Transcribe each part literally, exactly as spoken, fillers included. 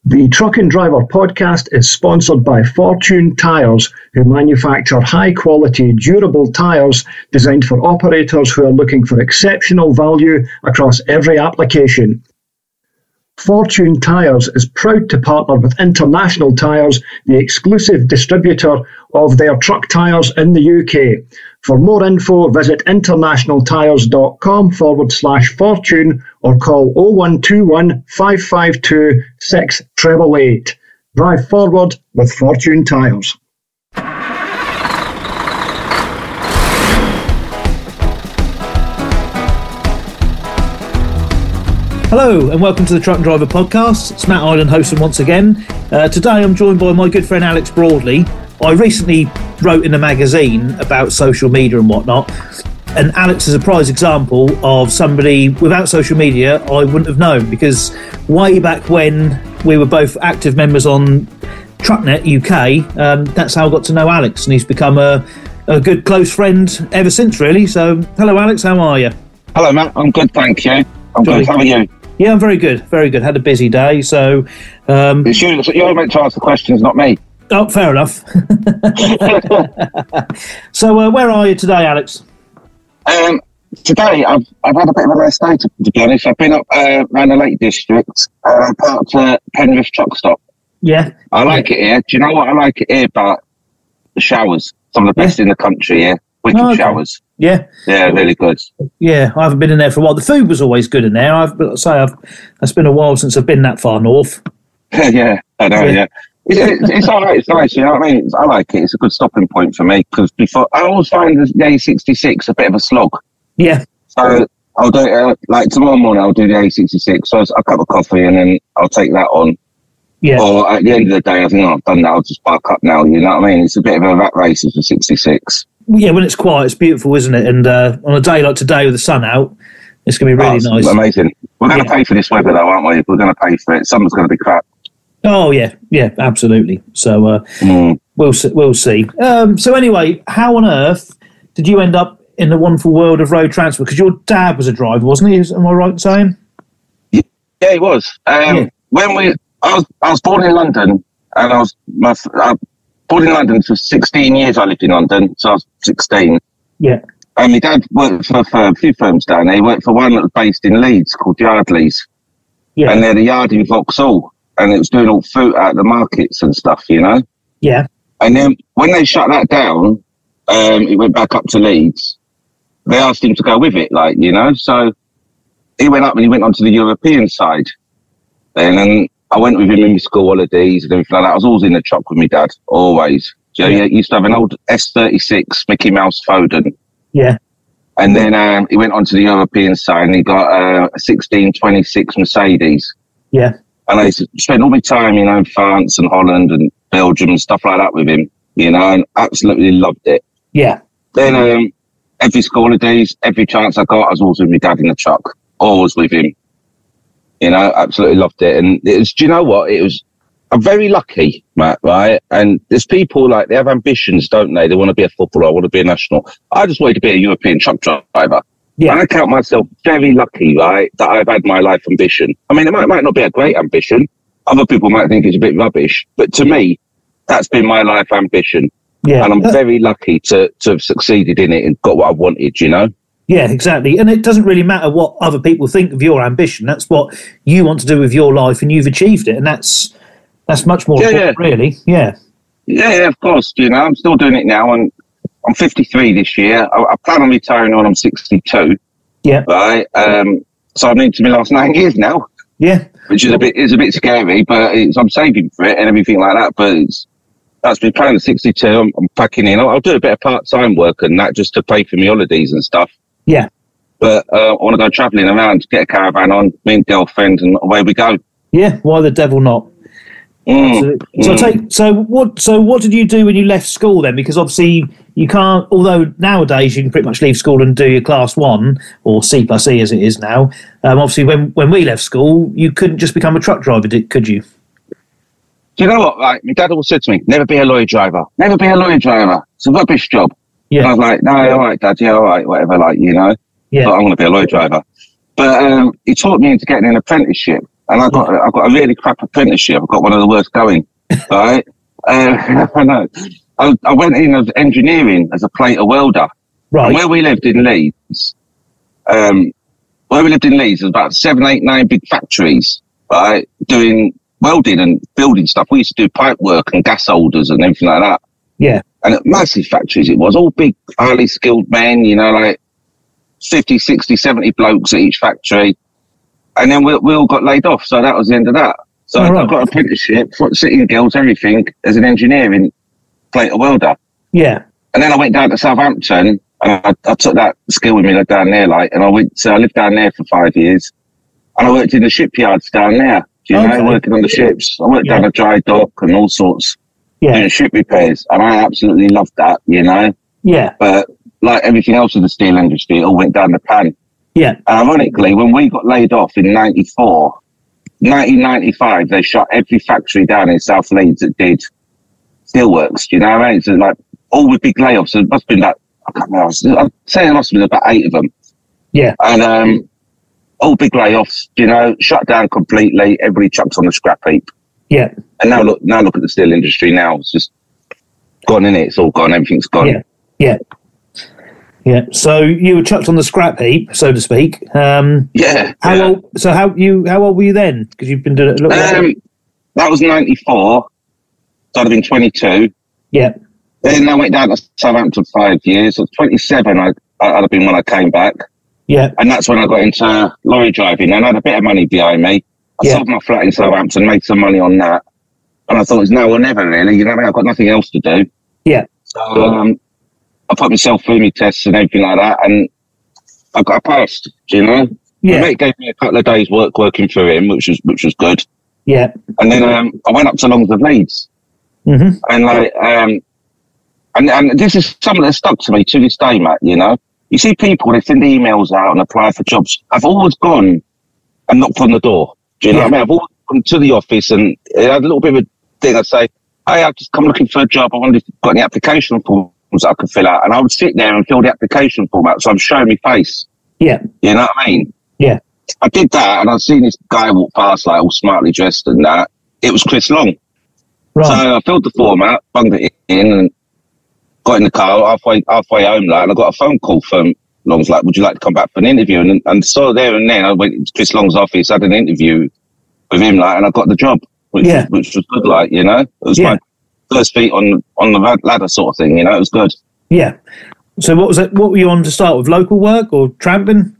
The Truck and Driver podcast is sponsored by Fortune Tyres, who manufacture high-quality, durable tyres designed for operators who are looking for exceptional value across every application. Fortune Tyres is proud to partner with International Tyres, the exclusive distributor of their truck tyres in the U K. For more info, visit internationaltyres.com forward slash fortune or call oh one two one, five five two, six eight eight eight. Drive forward with Fortune Tyres. Hello and welcome to the Truck and Driver podcast. It's Matt Island hosting once again. Uh, today I'm joined by my good friend Alex Broadley. I recently wrote in a magazine about social media and whatnot, and Alex is a prize example of somebody without social media I wouldn't have known, because way back when we were both active members on TruckNet U K, um, that's how I got to know Alex, and he's become a, a good close friend ever since, really. So hello Alex, how are you? Hello Matt, I'm good, thank you. I'm Jolly. good, how are you? Yeah, I'm very good, very good. Had a busy day, so... Um, it's you, you're meant to ask the questions, not me. Oh, fair enough. So, uh, where are you today, Alex? Um, today, I've I've had a bit of a rest day, to, to be honest. I've been up uh, around the Lake District, uh, parked at Penrith Truck Stop. Yeah. I like yeah. it here. Do you know what I like it here about? The showers. Some of the best yeah. in the country here. Wicked oh, okay. showers. Yeah. Yeah, really good. Yeah, I haven't been in there for a while. The food was always good in there. I've but say I've it's been a while since I've been that far north. yeah, I know. Yeah, yeah. It's, it's, it's all right. It's nice. You know what I mean? It's, I like it. It's a good stopping point for me, because before I always find the A sixty-six a bit of a slog. Yeah. So I'll do it uh, like tomorrow morning. I'll do the A sixty-six. So I'll cup of coffee and then I'll take that on. Yeah. Or at the end of the day, I think, oh, I've done that. I'll just park up now. You know what I mean? It's a bit of a rat race for sixty-six. Yeah, when it's quiet, it's beautiful, isn't it? And uh, on a day like today with the sun out, it's going to be really oh, nice. Amazing. We're going to yeah. pay for this weather, though, aren't we? We're going to pay for it. Summer's going to be crap. Oh yeah, yeah, absolutely. So uh, mm. we'll see, we'll see. Um, so anyway, how on earth did you end up in the wonderful world of road transport? Because your dad was a driver, wasn't he? Am I right in saying? Yeah, he was. Um, yeah. When we, I was, I was born in London, and I was my, I, born in London for sixteen years. I lived in London, so I was sixteen. Yeah. And my dad worked for, for a few firms down there. He worked for one that was based in Leeds called Yardleys. Yeah. And they had a yard in Vauxhall, and it was doing all fruit out of the markets and stuff, you know? Yeah. And then when they shut that down, um, it went back up to Leeds. They asked him to go with it, like, you know? So he went up and he went onto the European side. Then, and I went with him in my school holidays and everything like that. I was always in the truck with my dad, always. So yeah. He used to have an old S thirty-six Mickey Mouse Foden. Yeah. And then um, he went onto the European side and he got uh, a sixteen twenty-six Mercedes. Yeah. And I spent all my time, you know, in France and Holland and Belgium and stuff like that with him, you know, and absolutely loved it. Yeah. Then um, every school holidays, every chance I got, I was always with my dad in the truck, always with him. You know, absolutely loved it. And it was, do you know what? It was, I'm very lucky, Matt, right? And there's people like, they have ambitions, don't they? They want to be a footballer, I want to be a national. I just wanted to be a European truck driver. Yeah. And I count myself very lucky, right, that I've had my life ambition. I mean, it might, might not be a great ambition. Other people might think it's a bit rubbish. But to me, that's been my life ambition. Yeah. And I'm very lucky to, to have succeeded in it and got what I wanted, you know? Yeah, exactly. And it doesn't really matter what other people think of your ambition. That's what you want to do with your life, and you've achieved it. And that's that's much more yeah, important, yeah. really. Yeah. yeah. Yeah, of course. You know, I'm still doing it now. And I'm fifty-three this year. I, I plan on retiring when I'm sixty-two. Yeah. Right. Um, so I'm into my last nine years now. Yeah. Which is a bit is a bit scary, but it's, I'm saving for it and everything like that. But it's, that's my plan at sixty-two. I'm, I'm packing in. I'll, I'll do a bit of part-time work and that just to pay for my holidays and stuff. Yeah. But uh, I want to go travelling around, get a caravan on, me and girlfriend, and away we go. Yeah. Why the devil not? Mm, so mm. take so what so what did you do when you left school then? Because obviously you can't, although nowadays you can pretty much leave school and do your class one or C plus E as it is now. Um, obviously when, when we left school you couldn't just become a truck driver, did, could you? Do you know what? Like my dad always said to me, never be a lorry driver. Never be a lorry driver. It's a rubbish job. Yeah. And I was like, no, all right, Dad, yeah, all right, whatever, like, you know. Yeah. But I'm going to be a lorry driver. But um, he taught me into getting an apprenticeship. and I got I got a really crap apprenticeship. I got one of the worst going. Right? Uh, I know. I, I went in as engineering as a plater welder. Right. And where we lived in Leeds, um, where we lived in Leeds, there's about seven, eight, nine big factories, right, doing welding and building stuff. We used to do pipe work and gas holders and everything like that. Yeah. And massive factories it was, all big, highly skilled men, you know, like fifty, sixty, seventy blokes at each factory. And then we, we all got laid off. So that was the end of that. So oh, right. I got an apprenticeship, sitting girls, everything, as an engineering plater welder. Yeah. And then I went down to Southampton, and I, I took that skill with me down there, like, and I went, so I lived down there for five years, and I worked in the shipyards down there, you okay. know, working on the ships. I worked yeah. down a dry dock and all sorts, yeah. doing ship repairs, and I absolutely loved that, you know. Yeah. But like everything else in the steel industry, it all went down the pan. Yeah. And ironically, when we got laid off in ninety-four, nineteen ninety-five, they shut every factory down in South Leeds that did steelworks, you know what I mean? So like, all with big layoffs. There must have been like, I can't remember, I'd say there must have been about eight of them. Yeah. And um, all big layoffs, you know, shut down completely. Everybody chucks on the scrap heap. Yeah. And now look, now look at the steel industry now. It's just gone, in it. It's all gone. Everything's gone. Yeah. Yeah. Yeah. So you were chucked on the scrap heap, so to speak. Um, yeah. How yeah. old? So how you? How old were you then? Because you've been doing it a little um, while. That was ninety-four. So I'd have been twenty-two. Yeah. Then I went down to Southampton five years. So twenty-seven, I, I'd have been when I came back. Yeah. And that's when I got into lorry driving. And I had a bit of money behind me. I yeah. sold my flat in Southampton, made some money on that. And I thought it was now or never, really. You know what I mean? I've got nothing else to do. Yeah. So um, I put myself through my tests and everything like that. And I got I passed, do you know? Yeah. My mate gave me a couple of days' work working for him, which was which was good. Yeah. And then um, I went up to Longs of Leeds. Mm-hmm. And like, um, and, and this is something that stuck to me to this day, Matt, you know? You see people, they send emails out and apply for jobs. I've always gone and knocked on the door. Do you know yeah. what I mean? I've always gone to the office and I had a little bit of a thing. I'd say, hey, I've just come looking for a job. I wonder if you've got any application forms that I could fill out. And I would sit there and fill the application form out. So I'm showing my face. Yeah. You know what I mean? Yeah. I did that and I'd seen this guy walk past, like all smartly dressed and that. It was Chris Long. Right. So I filled the form out, bunged it in and got in the car halfway halfway home, like, and I got a phone call from Long's, like, would you like to come back for an interview? And and so there and then I went to Chris Long's office, had an interview with him, like, and I got the job, which, yeah. was, which was good, like, you know? It was yeah. my first feet on, on the ladder sort of thing, you know? It was good. Yeah. So what was it? What were you on to start with? Local work or tramping?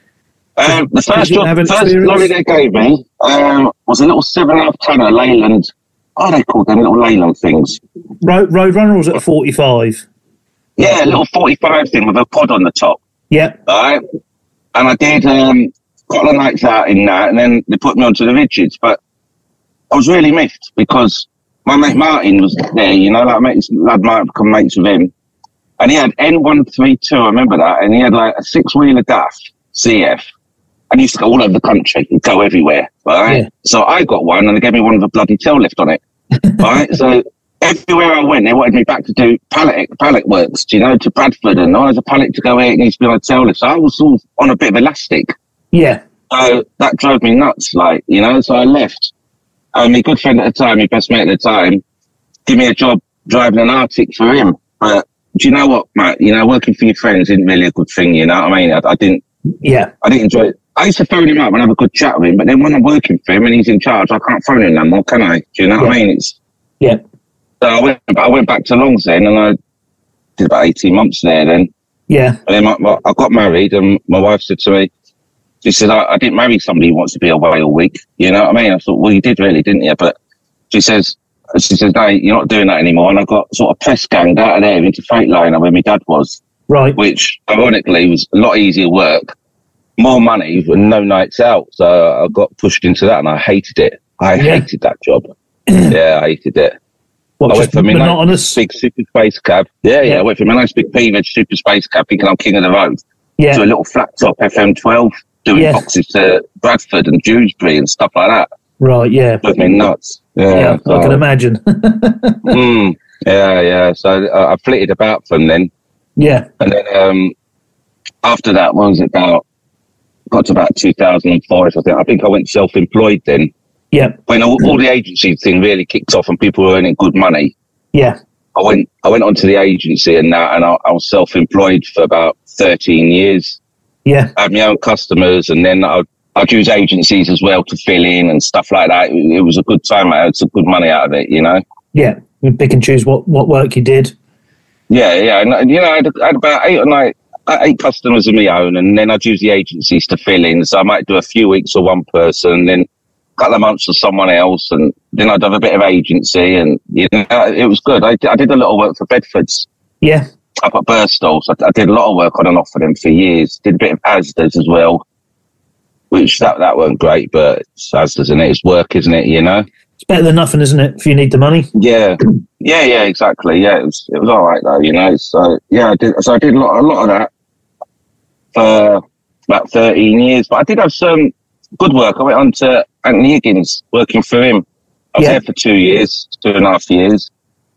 Um, the first job, the first lorry they gave me um, was a little seven and a half tonner Leyland. Oh, they called them little Leyland things. Road, road runner, or was it a forty-five? Yeah, a little forty-five thing with a pod on the top. Yeah. Right. And I did um, a couple of nights out in that, and then they put me onto the rigids. But I was really miffed because my mate Martin was there, you know, like mates, lad Martin become mates with him. And he had N one thirty-two, I remember that, and he had like a six-wheeler D A F C F. And he used to go all over the country and go everywhere, right? Yeah. So I got one and they gave me one with a bloody tail lift on it, right? So everywhere I went, they wanted me back to do pallet pallet works, you know, to Bradford, and oh, there's a pallet to go here, it needs to be on a tail lift. So I was sort of on a bit of elastic. Yeah. So that drove me nuts, like, you know, so I left. And my good friend at the time, my best mate at the time, gave me a job driving an Arctic for him. But do you know what, Matt? You know, working for your friends isn't really a good thing, you know what I mean? I, I didn't, yeah, I didn't enjoy it. I used to phone him up and have a good chat with him, but then when I'm working for him and he's in charge, I can't phone him no more, can I? Do you know yeah. what I mean? It's yeah. So I went, I went back to Longs then, and I did about eighteen months there. Then, yeah. And then my, my, I got married, and my wife said to me, she said, I, I didn't marry somebody who wants to be away all week. You know what I mean? I thought, well, you did really, didn't you? But she says, she says, no, you're not doing that anymore. And I got sort of press ganged out of there into Freightliner where my dad was, right? Which ironically was a lot easier work. More money and no nights out. So I got pushed into that and I hated it. I yeah. hated that job. yeah, I hated it. What, I went from a nice big super space cab. Yeah, yeah, yeah. I went from a nice big P-Veg super space cab thinking I'm king of the road yeah. to a little flat top F M twelve doing yeah. boxes to Bradford and Dewsbury and stuff like that. Right, yeah. It me nuts. Yeah, yeah so, I can imagine. mm, yeah, yeah. So uh, I flitted about from then. Yeah. And then um, after that, what was it about? got to about two thousand five, I think. I think I went self-employed then. Yeah. When all, all the agency thing really kicked off and people were earning good money. Yeah. I went I went onto the agency and now and I, I was self-employed for about thirteen years. Yeah. I had my own customers, and then I'd, I'd use agencies as well to fill in and stuff like that. It, it was a good time. I had some good money out of it, you know. Yeah. You pick and choose what, what work you did. Yeah, yeah. And, you know, I had, I had about eight or nine, eight customers of my own, and then I'd use the agencies to fill in. So I might do a few weeks for one person, then a couple of months for someone else, and then I'd have a bit of agency, and you know, it was good. I, I did a lot of work for Bedfords. Yeah. Up at Birstall. So I, I did a lot of work on and off for them for years. Did a bit of Asda's as well, which that, that weren't great, but it's Asda's, isn't it? It's work, isn't it, you know? It's better than nothing, isn't it, if you need the money? Yeah. Yeah, yeah, exactly. Yeah, it was it was all right, though, you know? So, yeah, I did, so I did a lot, a lot of that for about thirteen years. But I did have some good work. I went on to Anthony Higgins, working for him. I was Yeah. there for two years, two and a half years.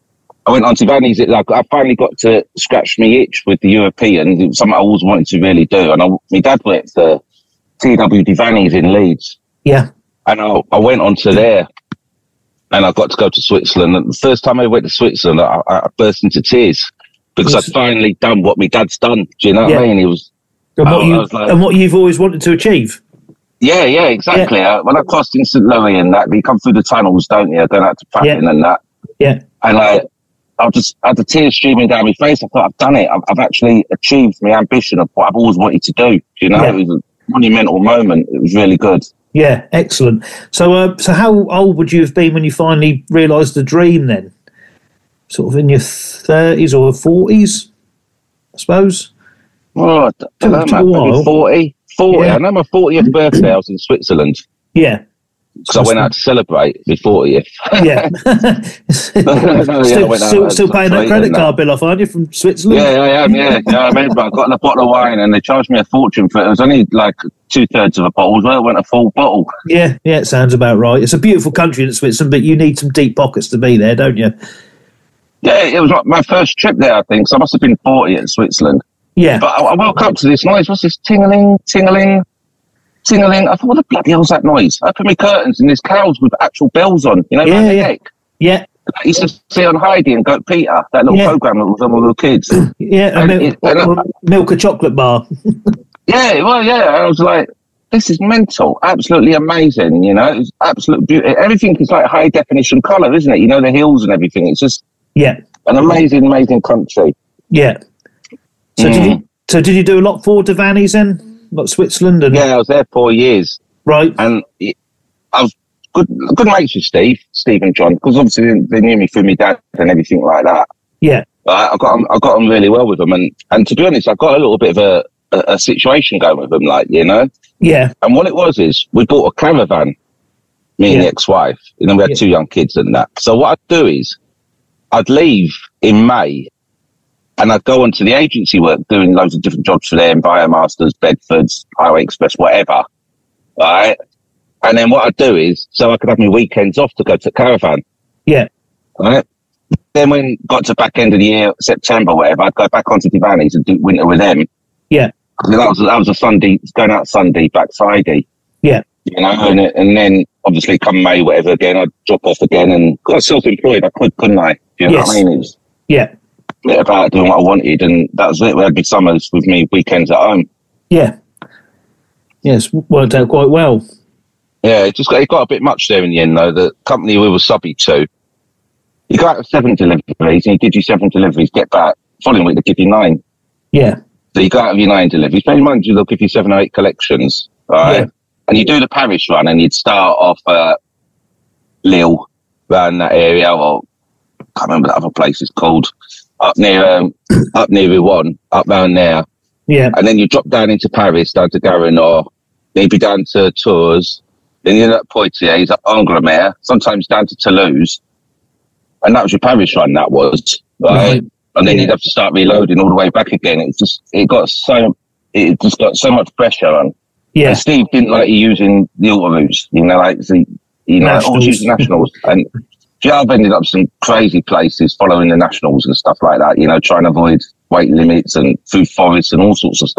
I went on to Vannies. Like, I finally got to scratch my itch with the European. It was something I always wanted to really do. And I, my dad worked for T W D Vannies in Leeds. Yeah. And I, I went on to there, and I got to go to Switzerland. And the first time I went to Switzerland, I, I burst into tears because I'd finally done what my dad's done. Do you know Yeah. what I mean? It was, And what, I, you, I was like, and what you've always wanted to achieve. yeah, yeah, exactly. Yeah. Uh, when I crossed in Saint Louis and that, you come through the tunnels, don't you? Going out to Pratten Yeah. and that. Yeah. And I, I just had the tears streaming down my face. I thought, I've done it. I've, I've actually achieved my ambition of what I've always wanted to do. You know, Yeah. it was a monumental moment. It was really good. Yeah, excellent. So, uh, so how old would you have been when you finally realised the dream? Then, sort of in your thirties or forties, I suppose. Oh, I don't know, Took- took a man, while. maybe forty. forty. Yeah. I know my fortieth birthday, I was in Switzerland Yeah, because I went out to celebrate my fortieth. yeah. still, I went out still, like still paying that three, credit didn't I? card bill off, aren't you, from Switzerland? Yeah, I am, yeah. yeah I remember I got a bottle of wine and they charged me a fortune for it. It was only like two thirds of a bottle as well. It went a full bottle. yeah, yeah. It sounds about right. It's a beautiful country in Switzerland, but you need some deep pockets to be there, don't you? Yeah, it was like my first trip there, I think. So I must have been forty in Switzerland. Yeah, But I, I woke up to this noise. What's this? Tingling, tingling, tingling. I thought, what the bloody hell's that noise? I opened my curtains and there's cows with actual bells on, you know, Yeah, around the yeah. neck. yeah, I used to see on Heidi and Goat Peter, that little Yeah. program that was on with little kids. yeah. And And it- milk, and I- milk a chocolate bar. Yeah, well, yeah. I was like, this is mental, absolutely amazing. You know, it's absolute beauty. Everything is like high definition colour, isn't it? You know, the hills and everything. It's just Yeah, an amazing, amazing country. yeah. So Mm. did you? So did you do a lot for Devaney's then, like Switzerland and Yeah, I was there four years, right? and it, I was good, good mates with Steve, Steve and John, because obviously they, they knew me through my dad and everything like that. Yeah, I, I got, on, I got on really well with them, and and to be honest, I got a little bit of a, a, a situation going with them, like you know. yeah, And what it was is we bought a caravan, me and Yeah. the ex-wife, and then we had Yeah. two young kids and that. So what I'd do is I'd leave in May and I'd go on to the agency work, doing loads of different jobs for them, Biomasters, Bedfords, Highway Express, whatever. Right? And then what I'd do is, so I could have my weekends off to go to caravan. yeah, Right? Then when got to back end of the year, September, whatever, I'd go back onto Devaney's and do winter with them. yeah, That was, that was a Sunday, going out Sunday, back Friday. yeah, You know, and, and then obviously come May, whatever, again, I'd drop off again and got self-employed. I could, couldn't I? You know Yes. what I mean? It was yeah, a bit about doing what I wanted, and that was it. We had my summers with me, weekends at home. yeah. Yes, worked out quite well. Yeah, it just got, it got a bit much there in the end, though. The company we were subby to, you got out of seven deliveries, and you did your seven deliveries, get back. Following week, they give you nine. Yeah, So you go out of your nine deliveries, maybe mind you, they'll give you seven or eight collections, all right? Yeah. And you do the parish run, and you'd start off at Lille, around that area, or I can't remember the other place it's called, up near, um, up near Rouen, up round there. yeah, And then you drop down into Paris, down to Garenor, then you'd be down to Tours, then you're at Poitiers, up Angleterre, sometimes down to Toulouse. And that was your parish run, that was. Right? Right. And then Yeah. you'd have to start reloading all the way back again. It just, it got so, it just got so much pressure on. yeah, And Steve didn't like you using the autoroutes, you know, like, the, you know, Nationals. always using nationals. And yeah, I've ended up some crazy places following the nationals and stuff like that, you know, trying to avoid weight limits and through forests and all sorts of stuff.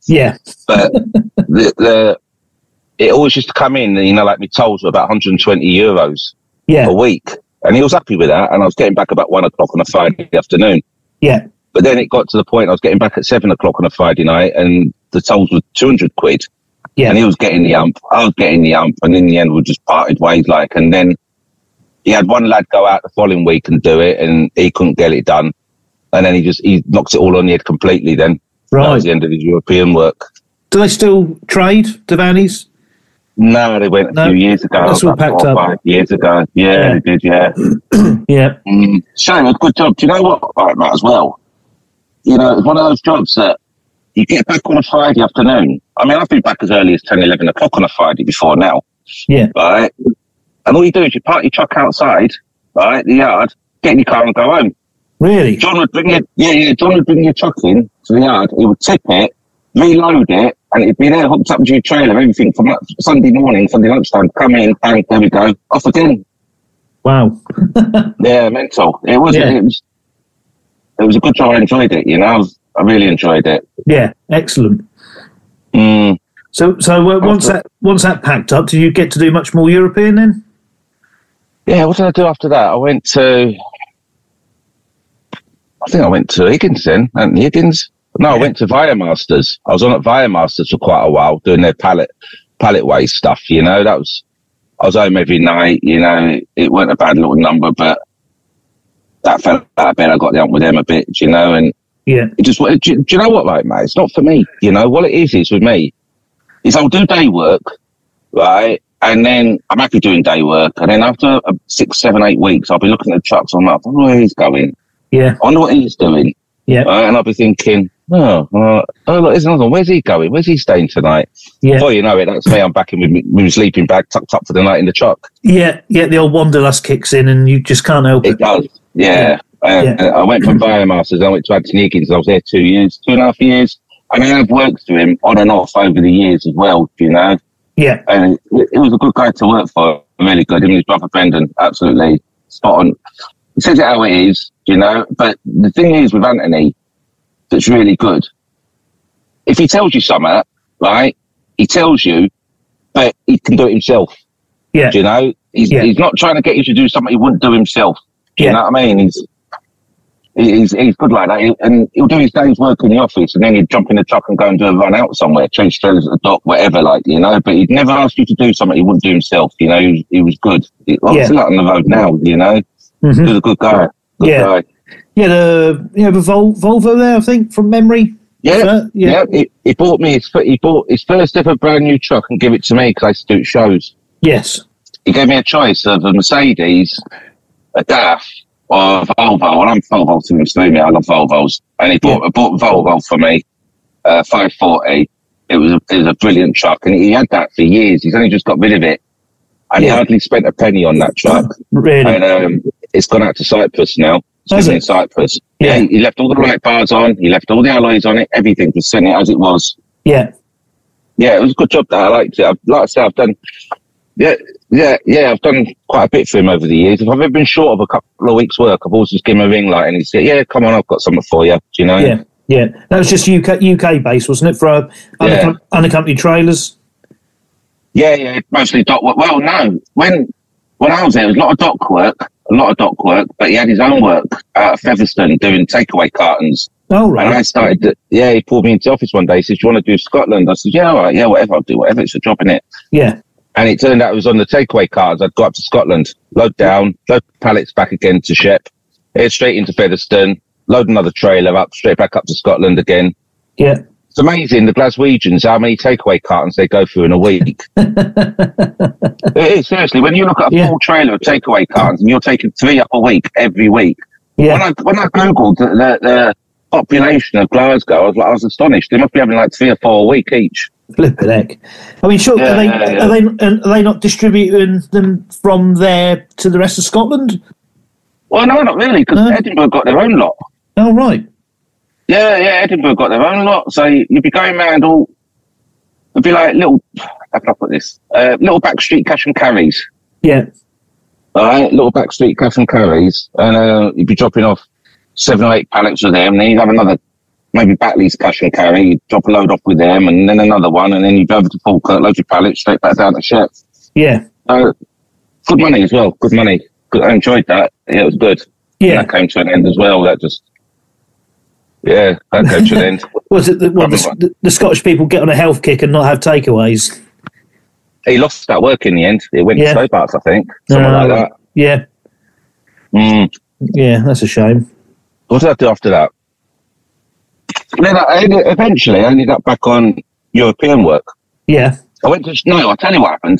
Yeah. But the, the it always used to come in, you know, like my tolls were about one hundred twenty euros Yeah. a week. And he was happy with that. And I was getting back about one o'clock on a Friday afternoon. Yeah. But then it got to the point I was getting back at seven o'clock on a Friday night and the tolls were two hundred quid. Yeah. And he was getting the ump. I was getting the ump. And in the end, we just parted ways like. And then he had one lad go out the following week and do it, and he couldn't get it done. And then he just he knocks it all on the head completely then. Right. That was the end of his European work. Do they still trade, Devaney's? No, they went a No, few years ago. that's all about packed four or up. Five years ago. Yeah, Yeah. they did, yeah. Yeah. Mm. Shame, a good job. Do you know what, right, Matt, as well? You know, it's one of those jobs that you get back on a Friday afternoon. I mean, I've been back as early as ten, eleven o'clock on a Friday before now. Yeah. Right? And all you do is you park your truck outside, right, the yard, get in your car and go home. Really? John would bring your, yeah, yeah, John would bring your truck in to the yard, he would tip it, reload it, and it'd be there hooked up to your trailer, everything from like Sunday morning, Sunday lunchtime, come in, bang, there we go, off again. Wow. Yeah, mental. It was, Yeah. it was, it was a good job. I enjoyed it, you know, I, was, I really enjoyed it. Yeah. Excellent. Mm. So, so uh, once that once that packed up, did you get to do much more European then? Yeah, what did I do after that? I went to, I think I went to Higgins then, Anthony Higgins. No, I went to Viamasters. I was on at Viamasters for quite a while doing their pallet, pallet waste stuff, you know, that was, I was home every night, you know, it, it weren't a bad little number, but that felt out of bed. I got down with them a bit, you know, and Yeah. it just, do, do you know what, like, mate? It's not for me, you know, what it is, is with me, is I'll do day work, right? And then I'm happy doing day work. And then after uh, six, seven, eight weeks, I'll be looking at the trucks. I'm like, I wonder where he's going. Yeah. I wonder what he's doing. Yeah. Uh, and I'll be thinking, oh, uh, oh, look, there's another one. Where's he going? Where's he staying tonight? Yeah. Before you know it, that's me. I'm back in with, me- with my sleeping bag tucked up for the night in the truck. Yeah. Yeah. The old wanderlust kicks in, and you just can't help It it. does. Yeah. Yeah. And Yeah. I went from Viamasters. I went to Anthony Higgins. I was there two years, two and a half years. And I have worked for him on and off over the years as well, you know. Yeah. And it, it was a good guy to work for. Really good. Him and his brother Brendan, absolutely spot on. He says it how it is, you know. But the thing is with Anthony, that's really good. If he tells you something, right, he tells you, but he can do it himself. Yeah. Do you know? He's, Yeah. he's not trying to get you to do something he wouldn't do himself. Do you Yeah. know what I mean? He's, he's, he's good like that. He- and he'll do his day's work in the office and then he'd jump in the truck and go and do a run out somewhere, change trailers at the dock, whatever, like, you know. But he'd never ask you to do something he wouldn't do himself. You know, he was, he was good. He, obviously, like on the road now, you know. Mhm. He was a good guy. Good Yeah. guy. Yeah. The you have a Vol- Volvo there, I think, from memory. Yeah, Uh, yeah. yeah. He, he bought me his fir- he bought his first ever brand new truck and gave it to me because I used to do shows. Yes. He gave me a choice of a Mercedes, a D A F, or a Volvo. And I'm Volvo to him, me. I love Volvos. And he bought, Yeah. bought a Volvo for me, uh, five forty. It was, a, it was a brilliant truck. And he had that for years. He's only just got rid of it. And Yeah. he hardly spent a penny on that truck. Really. And um, it's gone out to Cyprus now. It's Has living it? in Cyprus. Yeah. Yeah, he left all the right bars on. He left all the alloys on it. Everything, just sent it as it was. Yeah. Yeah, it was a good job that I liked it. I've, like I said, I've done, yeah, yeah, yeah, I've done quite a bit for him over the years. If I've ever been short of a couple of weeks' work, I've always just given him a ring, like, and he said, "Yeah, come on, I've got something for you." Do you know? Yeah. Yeah. That was just U K U K based, wasn't it? For uh, Yeah. unaccom- unaccompanied trailers. yeah, yeah. Mostly dock work. Well, no, when when I was there, it was a lot of dock work, a lot of dock work, but he had his own work out of Featherstone doing takeaway cartons. Oh, And I right. started, to, yeah, he pulled me into the office one day. He said, "Do you want to do Scotland?" I said, "Yeah, all right, yeah, whatever, I'll do whatever. It's a job, innit?" Yeah. And it turned out it was on the takeaway cars. I'd go up to Scotland, load down, load pallets back again to Shep, head straight into Featherstone, load another trailer up, straight back up to Scotland again. Yeah. It's amazing, the Glaswegians, how many takeaway cartons they go through in a week. It is, seriously, when you look at a Yeah. full trailer of takeaway cartons and you're taking three up a week, every week. When Yeah. I, when I Googled the, the, the population of Glasgow, I was, like, I was astonished. They must be having like three or four a week each. Flippin' heck. I mean, sure. Yeah, are they yeah, yeah. are they are they not distributing them from there to the rest of Scotland? Well, no, not really, because No. Edinburgh got their own lot. Oh, right. Yeah, yeah, Edinburgh got their own lot. So you'd be going around all, it'd be like little, how can I put this? Uh, little backstreet cash and carries. Yeah. All right, little backstreet cash and carries. And uh, you'd be dropping off seven or eight pallets of them. And then you'd have another maybe Batley's cash and carry, you drop a load off with them, and then another one, and then you go over to Falkirk, load your pallets, straight back down to Shep. Yeah. Uh, good money as well, good money. Good, I enjoyed that. Yeah, it was good. Yeah. And that came to an end as well. That just, yeah, that came to an end. Was it the, well, the, the, the Scottish people get on a health kick and not have takeaways? He lost that work in the end. It went Yeah. to Stobart, I think. Something Uh, like that. Yeah. Mm. Yeah, that's a shame. What did I do after that? Then I ended, eventually I ended up back on European work. Yeah. I went to, no, I'll tell you what happened.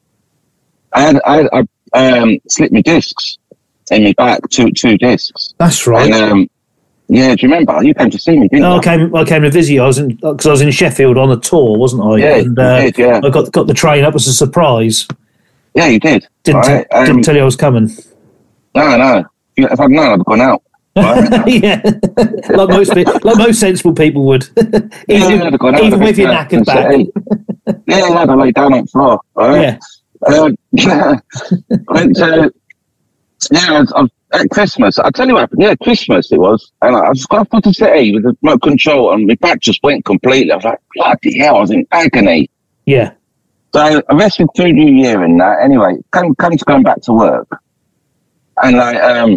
I had, I, had, I um, slipped my discs in my back, two two discs. That's right. And, um, yeah, do you remember? You came to see me, didn't Oh, you? I came. I came to visit you. I was in because I was in Sheffield on a tour, wasn't I? Yeah, and, you uh, did, yeah. I got got the train up as a surprise. Yeah, you did. Didn't Right, te- um, didn't tell you I was coming. No, no. If I'd known, I'd have gone out. Right? Yeah, like most pe- like most sensible people would, Yeah, even, I'd have gone out, even I'd with your have knackered back. said, hey. Yeah, I'd have laid down on the floor. Right? Yeah, Um, yeah. I went to, yeah, I was, I was, at Christmas. I'll tell you what happened. Yeah, Christmas it was. And I, I was going to the city with the remote control and my back just went completely. I was like, bloody hell, I was in agony. yeah, So I rested through New Year in that. Anyway, come, come to going back to work. And I, um,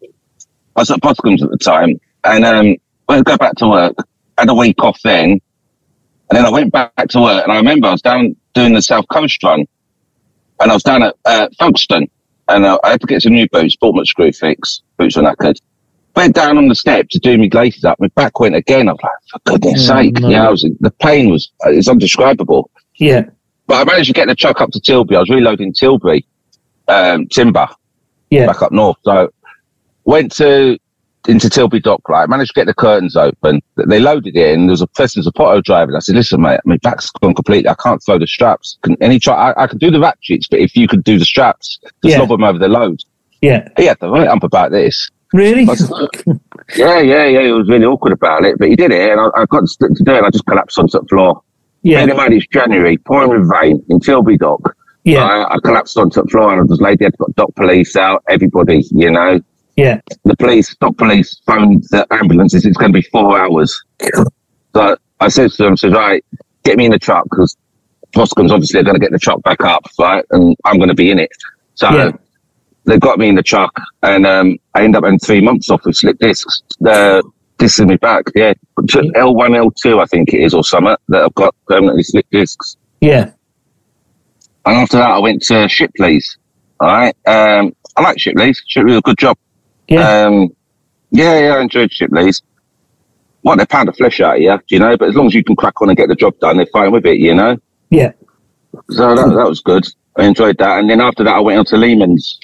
I was at Boscombe's at the time. And um, when I go back to work, I had a week off then. And then I went back to work. And I remember I was down doing the South Coast run. And I was down at uh, Folkestone. And uh, I had to get some new boots, bought my screw fix, boots were knackered. Went down on the step to do my laces up. My back went again. I was like, for goodness Oh, sake. no. Yeah, I was, the pain was, it's undescribable. yeah, But I managed to get the truck up to Tilbury. I was reloading Tilbury, um, timber, yeah, back up north. So went to, into Tilbury Dock, right? I managed to get the curtains open. They loaded it and there was a person, a Potto driver. And I said, listen, mate, my back's gone completely. I can't throw the straps. Can any try? I, I could do the ratchets, but if you could do the straps, just Yeah. lob them over the load. yeah. He had the right ump about this. Really? I said, yeah, yeah, yeah. He was really awkward about it, but he did it. And I, I got to do it and I just collapsed onto the floor. Yeah, Bear in mind, it's January, pouring with rain in Tilbury Dock. yeah, I, I collapsed onto the floor and I was late. They had got dock police out, everybody, you know. yeah, The police, dock police phoned the ambulances. It's going to be four hours. So I said to them, I said, right, get me in the truck because Boscombe's obviously are going to get the truck back up, right? And I'm going to be in it. So Yeah. they got me in the truck and um, I ended up having three months off with slip discs. The discs in my back, yeah. L one, L two, I think it is, or something, that I've got permanently slip discs. yeah, And after that, I went to Shipley's. All right. Um, I like Shipley's. Shipley's a good job. yeah, Um, yeah, yeah, I enjoyed Shipley's. What, they pound the flesh out of you, you know, but as long as you can crack on and get the job done, they're fine with it, you know. yeah, So that, that was good. I enjoyed that. And then after that, I went on to Lehman's.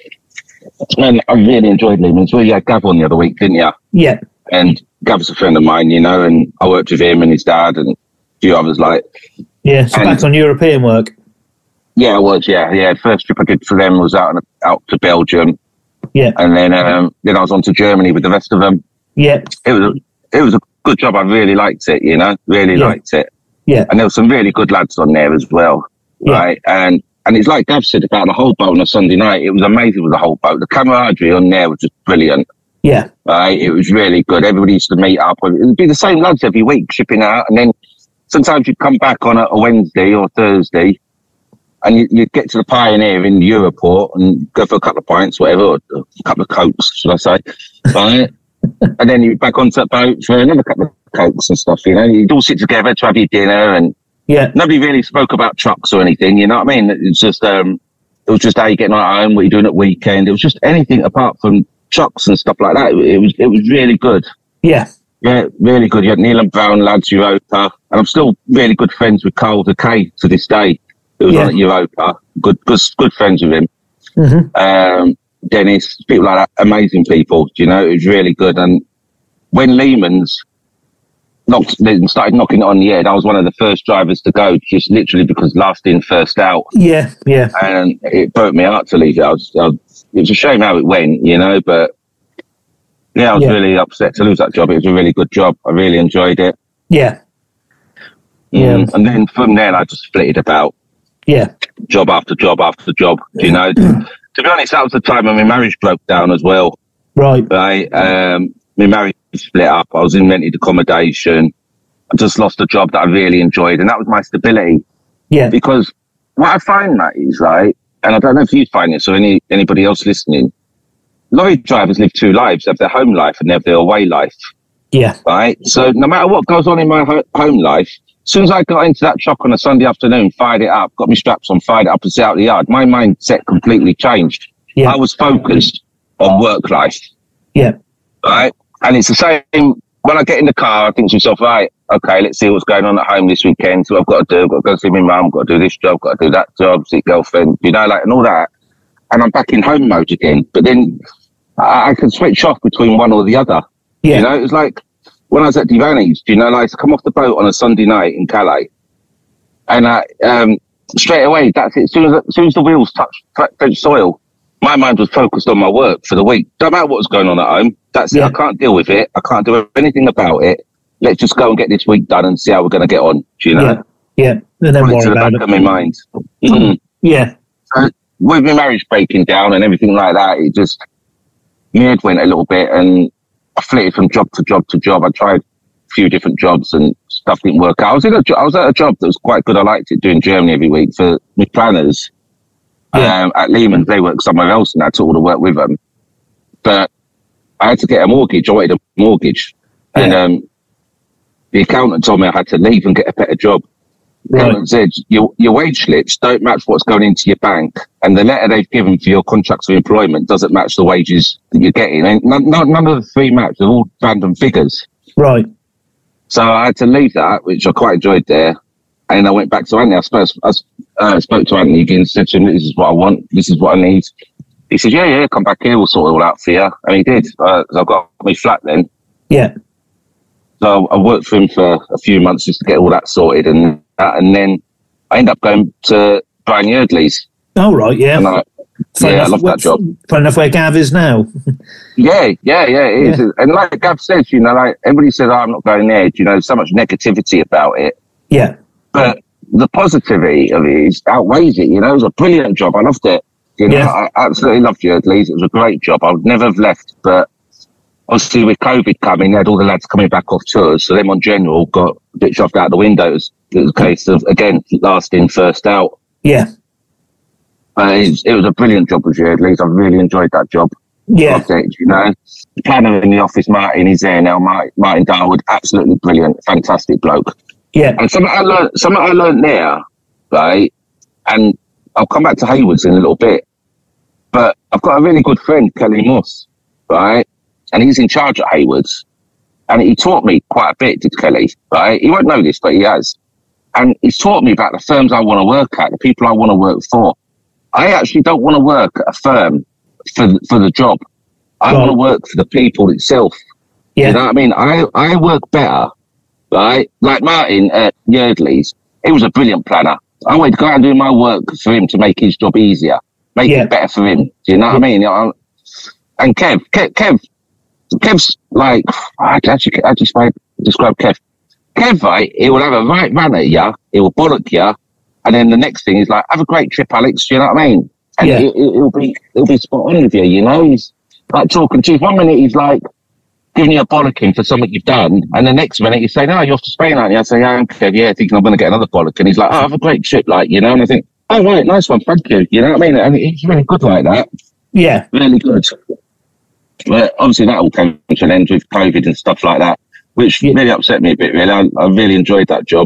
And I really enjoyed Lehman's. Well, you had Gav on the other week, didn't you? yeah, And Gav's a friend of mine, you know, and I worked with him and his dad and a few others like. yeah. So And- back on European work. Yeah, I was, yeah, yeah. First trip I did for them was out, out to Belgium. Yeah, And then, um, then I was on to Germany with the rest of them. yeah, It was, a, it was a good job. I really liked it, you know, really Yeah. liked it. yeah, And there were some really good lads on there as well, Yeah. right? And and it's like Gav said about the whole boat on a Sunday night. It was amazing with the whole boat. The camaraderie on there was just brilliant, yeah, right? It was really good. Everybody used to meet up. It would be the same lads every week shipping out. And then sometimes you'd come back on a, a Wednesday or Thursday and you, you'd get to the Pioneer in Europort and go for a couple of pints, whatever, or a couple of cokes, should I say, right? And then you'd back onto that boat for another couple of cokes and stuff, you know. You'd all sit together to have your dinner and yeah, nobody really spoke about trucks or anything, you know what I mean? It's just, um, it was just how you getting on at home, what you're doing at weekend. It was just anything apart from trucks and stuff like that. It was, it was really good. yeah, Yeah, really good. You had Neil and Brown lads, Europa, and I'm still really good friends with Carl Decay to this day. Who was Yeah. on at Europa. Good, good, good friends with him. hmm Um, Dennis, people like that, amazing people. You know, it was really good. And when Lehman's knocked, they started knocking it on the head, I was one of the first drivers to go, just literally because last in, first out. yeah, yeah, And it broke me heart to leave it. I was, I was, it was a shame how it went, you know, but yeah, I was Yeah. really upset to lose that job. It was a really good job. I really enjoyed it. yeah, Yeah. Mm, and then from then, I just split it about yeah, job after job after job, you know. To be honest, that was the time when my marriage broke down as well. right, Right? Um, my marriage split up. I was in rented accommodation. I just lost a job that I really enjoyed, and that was my stability. Yeah. Because what I find that is, right, and I don't know if you find this or any anybody else listening, lorry drivers live two lives. They have their home life and they have their away life. Yeah. Right? So no matter what goes on in my ho- home life, as soon as I got into that truck on a Sunday afternoon, fired it up, got my straps on, fired it up and set out the yard, my mindset completely changed. Yeah. I was focused on work life. Yeah. Right? And it's the same when I get in the car, I think to myself, right, okay, let's see what's going on at home this weekend. So I've got to do, I've got to go see my mum, I've got to do this job, got to do that job, see girlfriend, you know, like, and all that. And I'm back in home mode again. But then I, I can switch off between one or the other. Yeah. You know, it was like when I was at Divani's, you know, like, I come off the boat on a Sunday night in Calais. And I, um, straight away, that's it. As soon as, as soon as the wheels touched French soil, my mind was focused on my work for the week. Don't matter what was going on at home. That's Yeah. it. I can't deal with it. I can't do anything about it. Let's just go and get this week done and see how we're going to get on. Do you know? Yeah. Yeah. And then Put it worry to the about back it. of my mind. Mm. Yeah. So with my marriage breaking down and everything like that, it just, my head went a little bit and I flitted from job to job to job. I tried a few different jobs and stuff didn't work out. I was in a, jo- I was at a job that was quite good. I liked it, doing Germany every week for my planners. Yeah. Um, at Lehman, they work somewhere else and I took all the work with them. But I had to get a mortgage. I wanted a mortgage. And Yeah. um, the accountant told me I had to leave and get a better job. The Right. accountant said, your, your wage slips don't match what's going into your bank. And the letter they've given for your contracts of employment doesn't match the wages that you're getting. And none, none none of the three match. They're all random figures. Right. So I had to leave that, which I quite enjoyed there. And I went back to Anthony. I spoke, I uh, spoke to Anthony again, said to him, this is what I want, this is what I need. He said, yeah, yeah, come back here, we'll sort it all out for you. And he did. Uh, so I got my flat then. Yeah. So I worked for him for a few months just to get all that sorted. And that, and then I ended up going to Brian Yardley's. Oh, right. Yeah. And I, Fair yeah, I enough. love that job. Fair enough where Gav is now. Yeah, yeah, yeah, it is. Yeah. And like Gav says, you know, like everybody says, oh, I'm not going there. You know, there's so much negativity about it. Yeah. But the positivity of it is outweighs it. You know, it was a brilliant job. I loved it. You know, Yeah. I absolutely loved Yardley's. It was a great job. I would never have left. But obviously with COVID coming, they had all the lads coming back off tours. So them on general got a bit shoved out the windows. It was a case of, again, last in, first out. Yeah. Uh, it, was, it was a brilliant job with Yardley's. I really enjoyed that job. Yeah. Loved it, you know. The planner in the office, Martin, he's there now. Martin, Martin Darwood, absolutely brilliant, fantastic bloke. Yeah. And something I learned, something I learned there, right? And I'll come back to Haywards in a little bit. But I've got a really good friend, Kelly Moss, right? And he's in charge at Haywards. And he taught me quite a bit, did Kelly, right? He won't know this, but he has. And he's taught me about the firms I want to work at, the people I want to work for. I actually don't want to work at a firm for the, for the job. I Right. want to work for the people itself. Yeah. You know what I mean? I, I work better, right? Like Martin at Yardley's, he was a brilliant planner. I wanted to go out and do my work for him to make his job easier, make Yeah. it better for him. Do you know what I mean? You know, and Kev, Kev, Kev, Kev's like, I actually, I just describe Kev. Kev, right, he will have a right run at you, he will bollock you, and then the next thing is like, have a great trip, Alex, do you know what I mean? And Yeah. he, he'll be, he'll be spot on with you, you know? He's like talking to you. One minute he's like, giving you a bollocking for something you've done, and the next minute you say, no, you're off to Spain, aren't you? I say, yeah, okay, yeah, thinking I'm going to get another bollock. And he's like, oh, have a great trip, like, you know? And I think, oh, right, nice one, thank you. You know what I mean? And he's really good like that. Yeah. Really good. But obviously that all came to an end with COVID and stuff like that, which Yeah. really upset me a bit, really. I, I really enjoyed that job.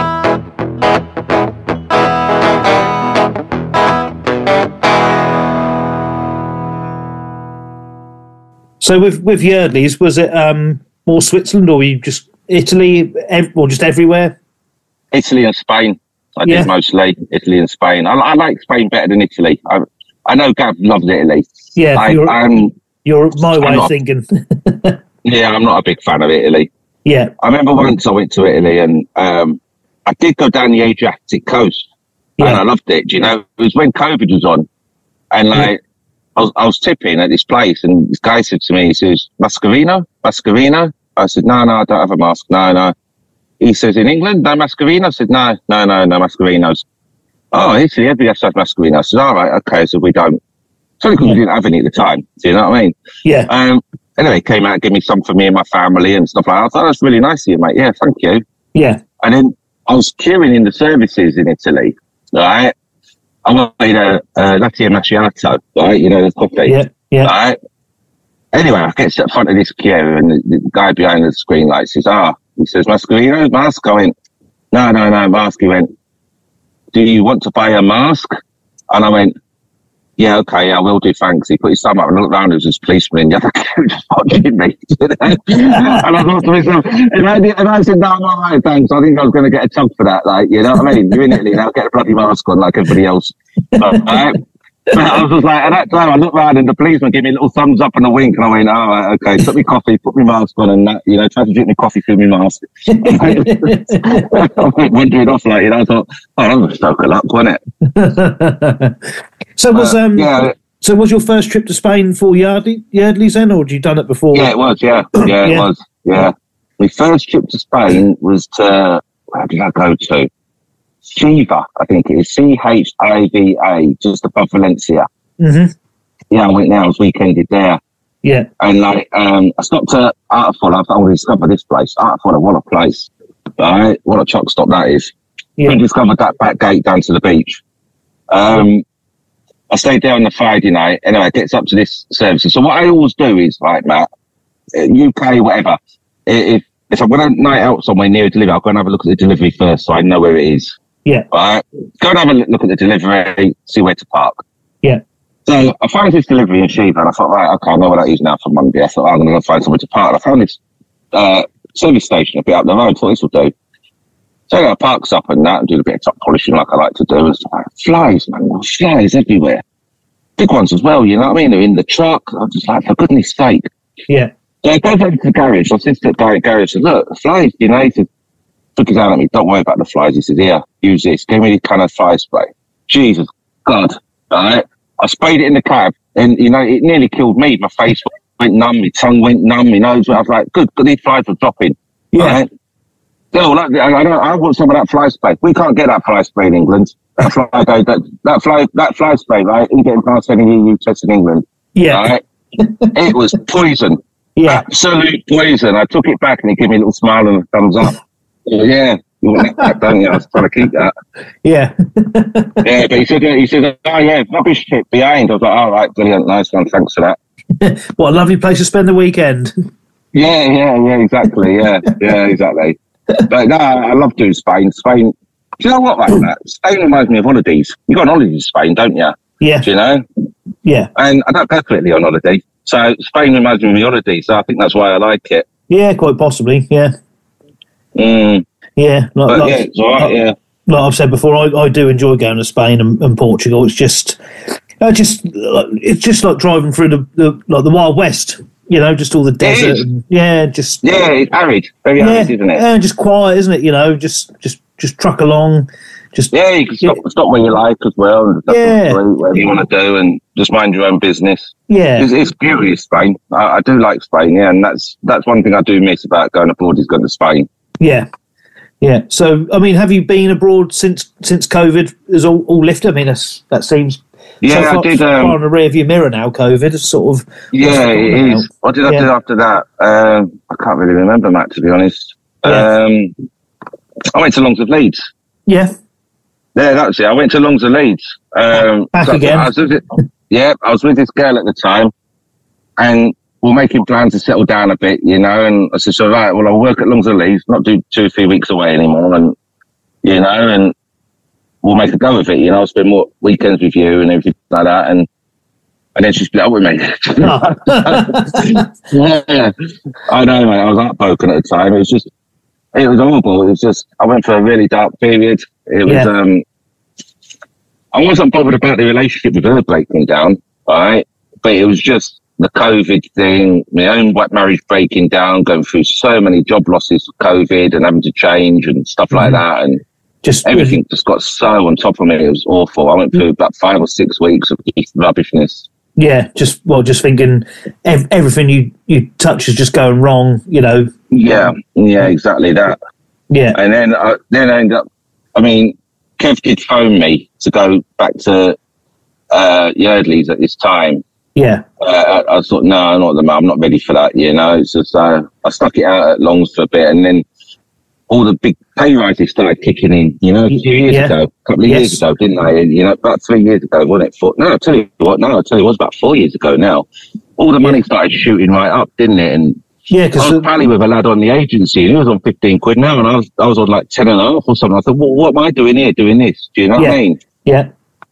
So with with Yardley's, was it um, more Switzerland, or were you just Italy, ev- or just everywhere? Italy and Spain, I Yeah. did mostly. Italy and Spain. I, I like Spain better than Italy. I, I know Gav loves Italy. Yeah, I, you're, I'm, you're my way I'm of not- thinking. yeah, I'm not a big fan of Italy. Yeah. I remember once I went to Italy and um, I did go down the Adriatic coast and Yeah. I loved it. You know, it was when COVID was on, and like I was, I was tipping at this place, and this guy said to me, he says, "Mascherino, Mascherino." I said, "No, no, I don't have a mask. No, no." He says, "In England, no Mascherino." I said, "No, no, no, no Mascherinos." Oh, Italy, everybody has to have Mascherino. I said, "All right, okay." So we don't. It's only because we didn't have any at the time. Do you know what I mean? Yeah. Um, anyway, came out, gave me some for me and my family and stuff like that. I thought, that's really nice of you, mate. Yeah, thank you. Yeah. And then I was queuing in the services in Italy, right? I wanted a, a latte macchiato, right? You know, the coffee. Yeah, yeah. Right? Anyway, I get to the front of this queue and the, the guy behind the screen like says, ah, he says, Mascherino, mask? I went, no, no, no, mask. He went, do you want to buy a mask? And I went, yeah, okay, I will do, thanks. He put his thumb up and I looked around, there was this policeman in the other queue just watching me. And I thought to myself, if I, did, if I said, no, no, no, thanks, I think I was going to get a tug for that, like, you know what I mean? You're in Italy, now get a bloody mask on like everybody else. But, right? But I was just like, at that time, I looked around and the policeman gave me a little thumbs up and a wink, and I went, oh, right, okay, took me coffee, put my mask on, and that, you know, tried to drink me coffee through my mask. I went wandering off, like, you know, I thought, oh, that was a stroke of luck, wasn't it? So was um, yeah. so was your first trip to Spain for Yardley, Yardley's then, or had you done it before? Yeah, it was, yeah. Yeah, Yeah. it was, yeah. My first trip to Spain was to, where did I go to? Chiva, I think it is, C H I V A, just above Valencia. Mm-hmm. Yeah, I went there, I was weekended there. Yeah. And like, um, I stopped at Artful, I've only discovered this place. Artful, what a place. Right? What a truck stop that is. Yeah. I discovered that back gate down to the beach. Um, I stayed there on the Friday night. Anyway, it gets up to this service. So what I always do is, like, Matt, U K, whatever, if, if I'm going to night out somewhere near a delivery, I'll go and have a look at the delivery first so I know where it is. Yeah. Right? Go and have a look at the delivery, see where to park. Yeah. So I found this delivery in Shiva and I thought, right, okay, I know where that is now for Monday. I thought, oh, I'm going to go find somewhere to park. And I found this uh, service station a bit up the road. I thought this will do. So I parks up and that and do a bit of top polishing like I like to do. It's like, flies, man, flies everywhere. Big ones as well, you know what I mean? They're in the truck. I'm just like, for goodness sake. Yeah. So I go over to the garage. I said to the guy at the garage, I said, look, the flies, you know, he said, took it down at me, don't worry about the flies. He said, here, use this. Gave me this kind of fly spray. Jesus God, right? I sprayed it in the cab and, you know, it nearly killed me. My face went numb, my tongue went numb, my nose went, I was like, good, good, these flies were dropping. Yeah. Right? No, like, I, I, don't, I want some of that fly spray. We can't get that fly spray in England. That fly, that, that fly, that fly spray, right? You get past any E U test in England. Yeah. Right? It was poison. Yeah. Absolute poison. I took it back and he gave me a little smile and a thumbs up. Yeah. You want that, don't you? I was trying to keep that. Yeah. Yeah, but he said, he said, oh yeah, rubbish tip behind. I was like, all right, brilliant, nice one, thanks for that. What a lovely place to spend the weekend. Yeah, yeah, yeah, exactly. Yeah, yeah, exactly. But no, I love doing Spain. Spain, do you know what, like that? Spain reminds me of holidays. You got on holiday in Spain, don't you? Yeah. Do you know? Yeah. And I don't go to Italy on holiday. So Spain reminds me of my holiday. So I think that's why I like it. Yeah, quite possibly. Yeah. Mm. Yeah. Like, But like, yeah, it's all right, like, yeah. like I've said before, I, I do enjoy going to Spain and, and Portugal. It's just, I just, it's just like driving through the, the like the Wild West. You know, just all the desert. is. And, yeah, just Yeah, it's arid. Very yeah, arid, isn't it? yeah, just quiet, isn't it? You know, just just just truck along. Just Yeah, you can stop, stop where you like as well, and stop Yeah. and whatever you want to do, and just mind your own business. yeah, It's, it's beautiful, Spain. I, I do like Spain, yeah, and that's that's one thing I do miss about going abroad is going to Spain. yeah, yeah. So, I mean, have you been abroad since since COVID has all, all lifted? I mean, that's, that seems Yeah, so far, I did. far Um, in the rear view mirror now. COVID is sort of yeah, it now. is. What did I Yeah. do after that? Um, I can't really remember, Matt. To be honest, Yeah. um, I went to Longs of Leeds. Yeah, Yeah, that's it. I went to Longs of Leeds. Um, Back so again. I was with it, yeah, I was with this girl at the time, and we're making plans to settle down a bit, you know. And I said, "So right, well, I'll work at Longs of Leeds, not do two or three weeks away anymore, and you know, and we'll make a go of it, you know. I'll spend more weekends with you and everything like that." And and then she split up with me. Yeah, I know, mate. I was heartbroken at the time. It was just, it was horrible. It was just, I went for a really dark period. It was, Yeah. um, I wasn't bothered about the relationship with her breaking down, right? But it was just the COVID thing, my own wet marriage breaking down, going through so many job losses for COVID and having to change and stuff like Mhm. that. And just everything just got so on top of me. It was awful. I went through about five or six weeks of just rubbishness. Yeah, just well, just thinking ev- everything you you touch is just going wrong. You know. Yeah, yeah, exactly that. Yeah. And then, I, then I ended up, I mean, Kev did phone me to go back to uh, Yardley's at this time. Yeah. Uh, I, I thought, no, not at the moment. I'm not ready for that, you know. It's just, uh, I stuck it out at Longs for a bit, and then all the big pay rises started kicking in, you know, a few years yeah. ago, a couple of yes. years ago, didn't they? And, you know, about three years ago, wasn't it? Four, no, I'll tell you what, no, I'll tell you what, it was about four years ago now. All the money yeah. started shooting right up, didn't it? And yeah, because I was pally with a lad on the agency, and he was on fifteen quid now, and I was, I was on like ten and a half or something. I thought, well, what am I doing here doing this? Do you know yeah. what I mean? Yeah.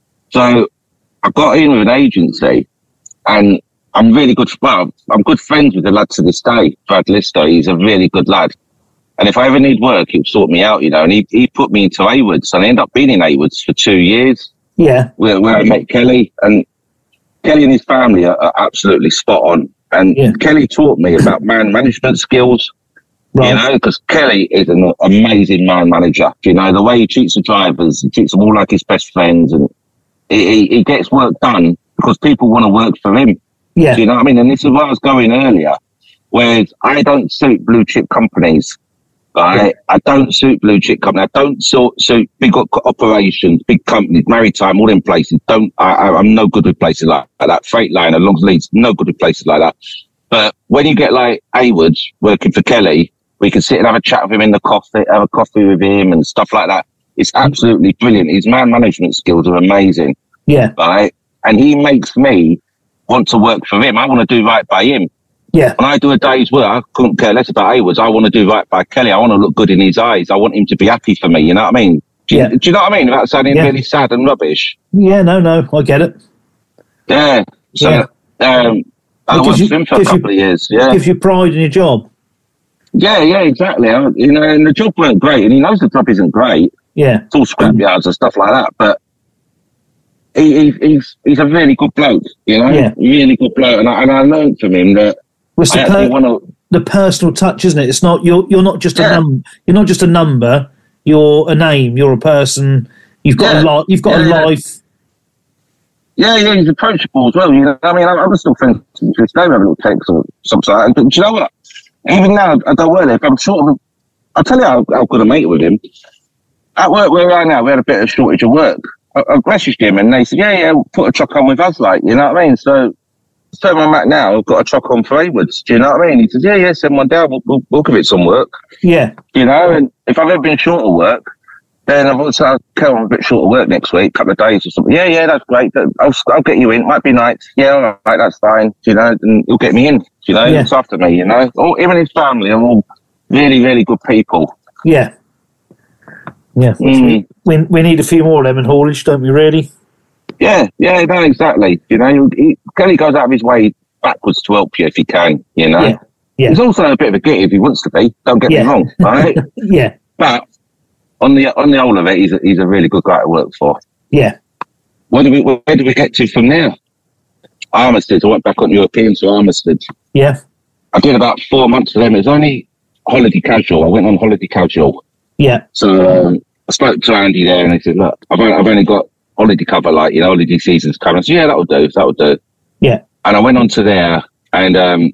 So I got in with an agency, and I'm really good, well, I'm good friends with the lad to this day, Brad Lister. He's a really good lad. And if I ever need work, he'll sort me out, you know. And he, he put me into Haywards, and I ended up being in Haywards for two years. Yeah. Where, where I met Kelly. And Kelly and his family are, are absolutely spot on. And yeah. Kelly taught me about man management skills, right. you know, because Kelly is an amazing man manager. You know, the way he treats the drivers, he treats them all like his best friends, and he, he gets work done because people want to work for him. Yeah. Do you know what I mean? And this is where I was going earlier, whereas I don't suit blue chip companies. Right? Yeah. I don't suit blue chip companies. I don't suit, suit big operations, big companies, maritime, all them places. Don't, I, I, I'm no good with places like, like that. Freightliner, Longs Leeds, no good with places like that. But when you get like Haywards working for Kelly, we can sit and have a chat with him in the coffee, have a coffee with him and stuff like that. It's absolutely brilliant. His man management skills are amazing. Yeah. Right? And he makes me want to work for him. I want to do right by him. Yeah. When I do a day's work, I couldn't care less about Haywards. I want to do right by Kelly. I want to look good in his eyes. I want him to be happy for me. You know what I mean? Do you, yeah. do you know what I mean? Without sounding yeah. really sad and rubbish. Yeah, no, no, I get it. Yeah. So, yeah. um, I worked with him for a couple you, of years. Yeah. Gives you pride in your job. Yeah, yeah, exactly. I, you know, and the job weren't great, and he knows the job isn't great. Yeah. It's all scrapyards and stuff like that, but he, he, he's he's a really good bloke, you know? Yeah. Really good bloke, and I, and I learned from him that well, it's I the, per- wanna, the personal touch, isn't it? It's not you're you're not just a yeah. num you're not just a number. You're a name. You're a person. You've got yeah. a lot. You've got yeah, a yeah. life. Yeah, yeah, he's approachable as well. You know, I mean, I'm, I'm still friends with this day, having little texts or something like that. But do you know what? Even now, I go well. If I'm short of, I'll tell you how, how good a mate with him. At work where we are now, we had a bit of shortage of work. I, I messaged him and they said, yeah, yeah, we'll put a truck on with us, like, you know what I mean? So, so I'm at now, I've got a truck on for Haywards, do you know what I mean? He said, yeah, yeah, send one down, we'll, we'll, we'll give it some work. Yeah. You know, and if I've ever been short of work, then I've also, I'll tell I'm a bit short of work next week, a couple of days or something. Yeah, yeah, that's great. I'll, I'll get you in. Might be nights. Yeah, all right, that's fine. You know, and he'll get me in, you know, yeah. it's after me, you know. All, him and his family are all really, really good people. Yeah. Yeah. Mm. We, we need a few more of them in haulage, don't we, really? Yeah, yeah, no, exactly. You know, he, Kelly goes out of his way backwards to help you if he can, you know. Yeah. Yeah. He's also a bit of a git if he wants to be, don't get yeah. me wrong, right? yeah. But on the on the whole of it, he's a, he's a really good guy to work for. Yeah. Where do we where do we get to from there? Armistead. I went back on European to Armistead. Yeah. I did about four months for them. It was only holiday casual. I went on holiday casual. Yeah. So um, I spoke to Andy there, and he said, "Look, I've only, I've only got holiday cover, like, you know, holiday season's coming." I said, "Yeah, that'll do. That'll do." Yeah. And I went on to there, and um,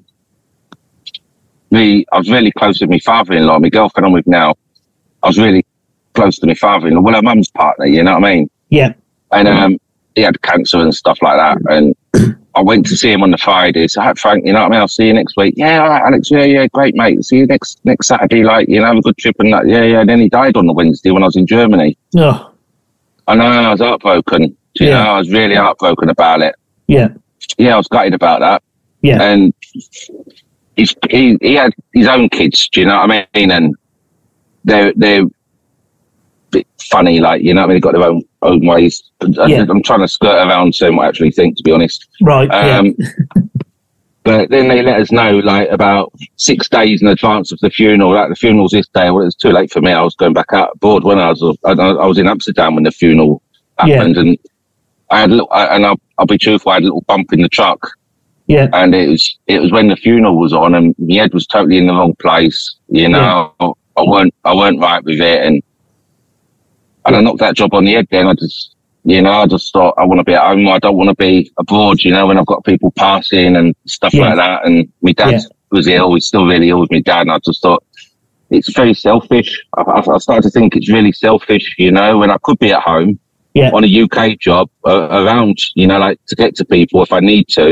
me, I was really close with my father-in-law, my girlfriend I'm with now. I was really close to my father-in-law, well, her mum's partner, you know what I mean? Yeah. And um, he had cancer and stuff like that. And I went to see him on the Friday. So, "Hi, Frank, you know what I mean? I'll see you next week." "Yeah, all right, Alex. Yeah, yeah, great, mate. See you next next Saturday. Like, you know, have a good trip and that." "Yeah, yeah." And then he died on the Wednesday when I was in Germany. Oh. I know, I was heartbroken. You yeah. know, I was really heartbroken about it. Yeah. Yeah, I was gutted about that. Yeah. And he's, he he had his own kids, do you know what I mean? And they're, they're a bit funny, like, you know what I mean? They've got their own, own ways. Yeah. I'm trying to skirt around saying what I actually think, to be honest. Right, um, yeah. But then they let us know, like, about six days in advance of the funeral. Like, the funeral's this day. Well, it was too late for me. I was going back out abroad when I was, I, I was in Amsterdam when the funeral happened. Yeah. And I had a little, I, and I'll, I'll be truthful, I had a little bump in the truck. Yeah. And it was, it was when the funeral was on, and my head was totally in the wrong place. You know, yeah. I weren't, I weren't right with it. And, and I knocked that job on the head then. I just, you know, I just thought, I want to be at home. I don't want to be abroad, you know, when I've got people passing and stuff yeah. like that. And my dad yeah. was ill. He's still really ill with my dad. And I just thought, it's very selfish. I, I started to think it's really selfish, you know, when I could be at home yeah. on a U K job uh, around, you know, like to get to people if I need to.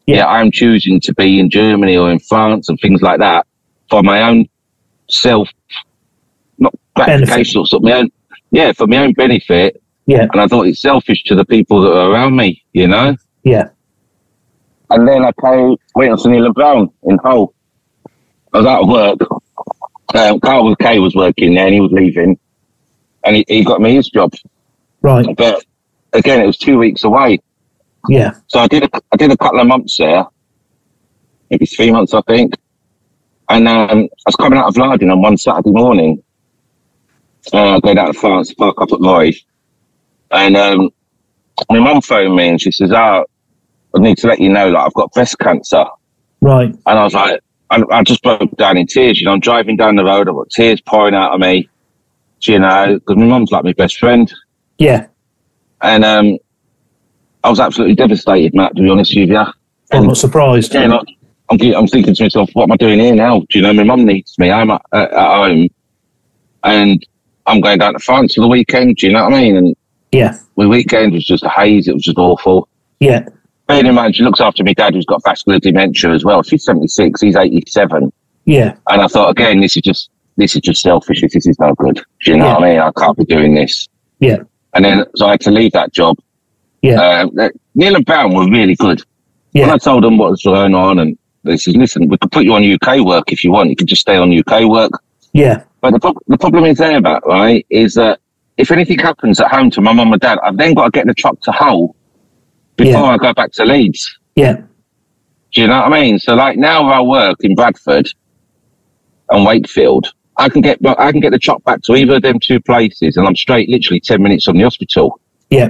Yeah. yeah, I'm choosing to be in Germany or in France and things like that for my own self, not gratification, sort of my own, yeah, for my own benefit. Yeah. And I thought it's selfish to the people that are around me, you know? Yeah. And then I came, went on to Neil and Brown in Hull. I was out of work. Um, Carl Kay was working there and he was leaving. And he, he got me his job. Right. But again, it was two weeks away. Yeah. So I did a, I did a couple of months there. Maybe three months, I think. And um, I was coming out of Lardin on one Saturday morning. Uh, going out to France, park up at Roy. And um, my mum phoned me and she says, oh, I need to let you know, like, I've got breast cancer. Right. And I was like, I, I just broke down in tears. You know, I'm driving down the road, I've got tears pouring out of me, you know, because my mum's like my best friend. Yeah. And um, I was absolutely devastated, Matt, to be honest with you. I'm and, not surprised. Yeah, like, I'm, I'm thinking to myself, what am I doing here now? Do you know, my mum needs me. I'm at, at, at home and I'm going down to France for the weekend. Do you know what I mean? And yeah, the weekend was just a haze. It was just awful. Yeah. Bearing in mind, she looks after my dad who's got vascular dementia as well. She's seventy-six, he's eighty-seven. Yeah. And I thought, again, this is just this is just selfish. This is no good. Do you know yeah. what I mean? I can't be doing this. Yeah. And then, so I had to leave that job. Yeah. Uh, Neil and Brown were really good. Yeah. When I told them what was going on, and they said, listen, we could put you on U K work if you want. You could just stay on U K work. Yeah. But the, pro- the problem is there, about right, is that if anything happens at home to my mum and dad, I've then got to get the truck to Hull before yeah. I go back to Leeds. Yeah. Do you know what I mean? So like now where I work in Bradford and Wakefield, I can get I can get the truck back to either of them two places and I'm straight literally ten minutes from the hospital. Yeah.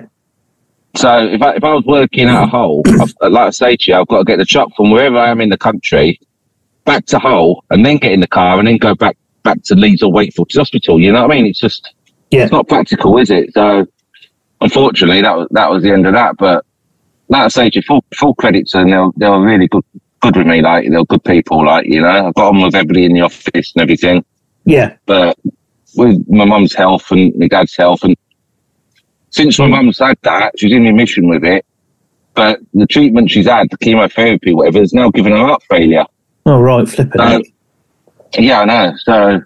So if I if I was working at a Hull, I've, like I say to you, I've got to get the truck from wherever I am in the country back to Hull and then get in the car and then go back, back to Leeds or Wakefield to the hospital. You know what I mean? It's just, yeah. it's not practical, is it? So unfortunately that was, that was the end of that. But like I say to you, full, full credit to them. They were, they were really good, good with me. Like, they were good people, like, you know, I got on with everybody in the office and everything. Yeah. But with my mum's health and my dad's health, and since my mum's had that, she's in remission with it. But the treatment she's had, the chemotherapy, whatever, has now given her heart failure. Oh, right, flipping so, yeah, I know. So,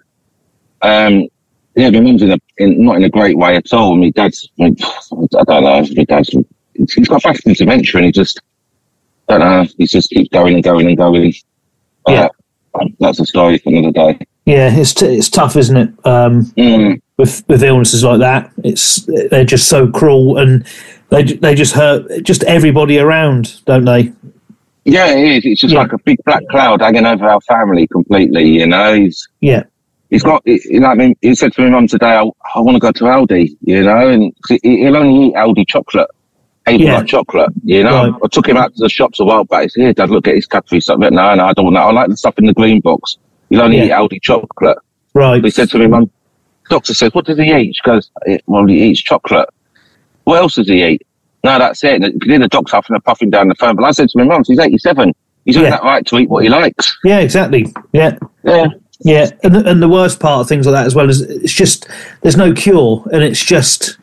um, yeah, my mum's in a, in, not in a great way at all. My dad's, I don't know, my dad's, he's got vascular dementia and he just, I don't know, he just keeps going and going and going. Yeah. Uh, that's a story for another day. Yeah, it's t- it's tough, isn't it? Um, mm. With with illnesses like that, it's they're just so cruel and they they just hurt just everybody around, don't they? Yeah, it is. It's just yeah. like a big black cloud hanging over our family completely. You know, he's yeah. He's got. You know, I mean, he said to my mum today, "I, I want to go to Aldi." You know, and he'll only eat Aldi chocolate. Able yeah. like chocolate, you know. Right. I took him out to the shops a while back. He said, "Here, Dad, look at his Cadbury stuff." No, no, I don't want that. I like the stuff in the green box. He'll only yeah. eat Aldi chocolate. Right. He said to me, Mum, doctor says, "What does he eat?" She goes, "Well, he eats chocolate." What else does he eat? No, that's it. You can hear the doctor huffing and puffing down the phone. But I said to my mum, he's eighty-seven. He's doing yeah. that right to eat what he likes. Yeah, exactly. Yeah. Yeah. Yeah. And the, and the worst part of things like that as well is it's just, there's no cure. And it's just...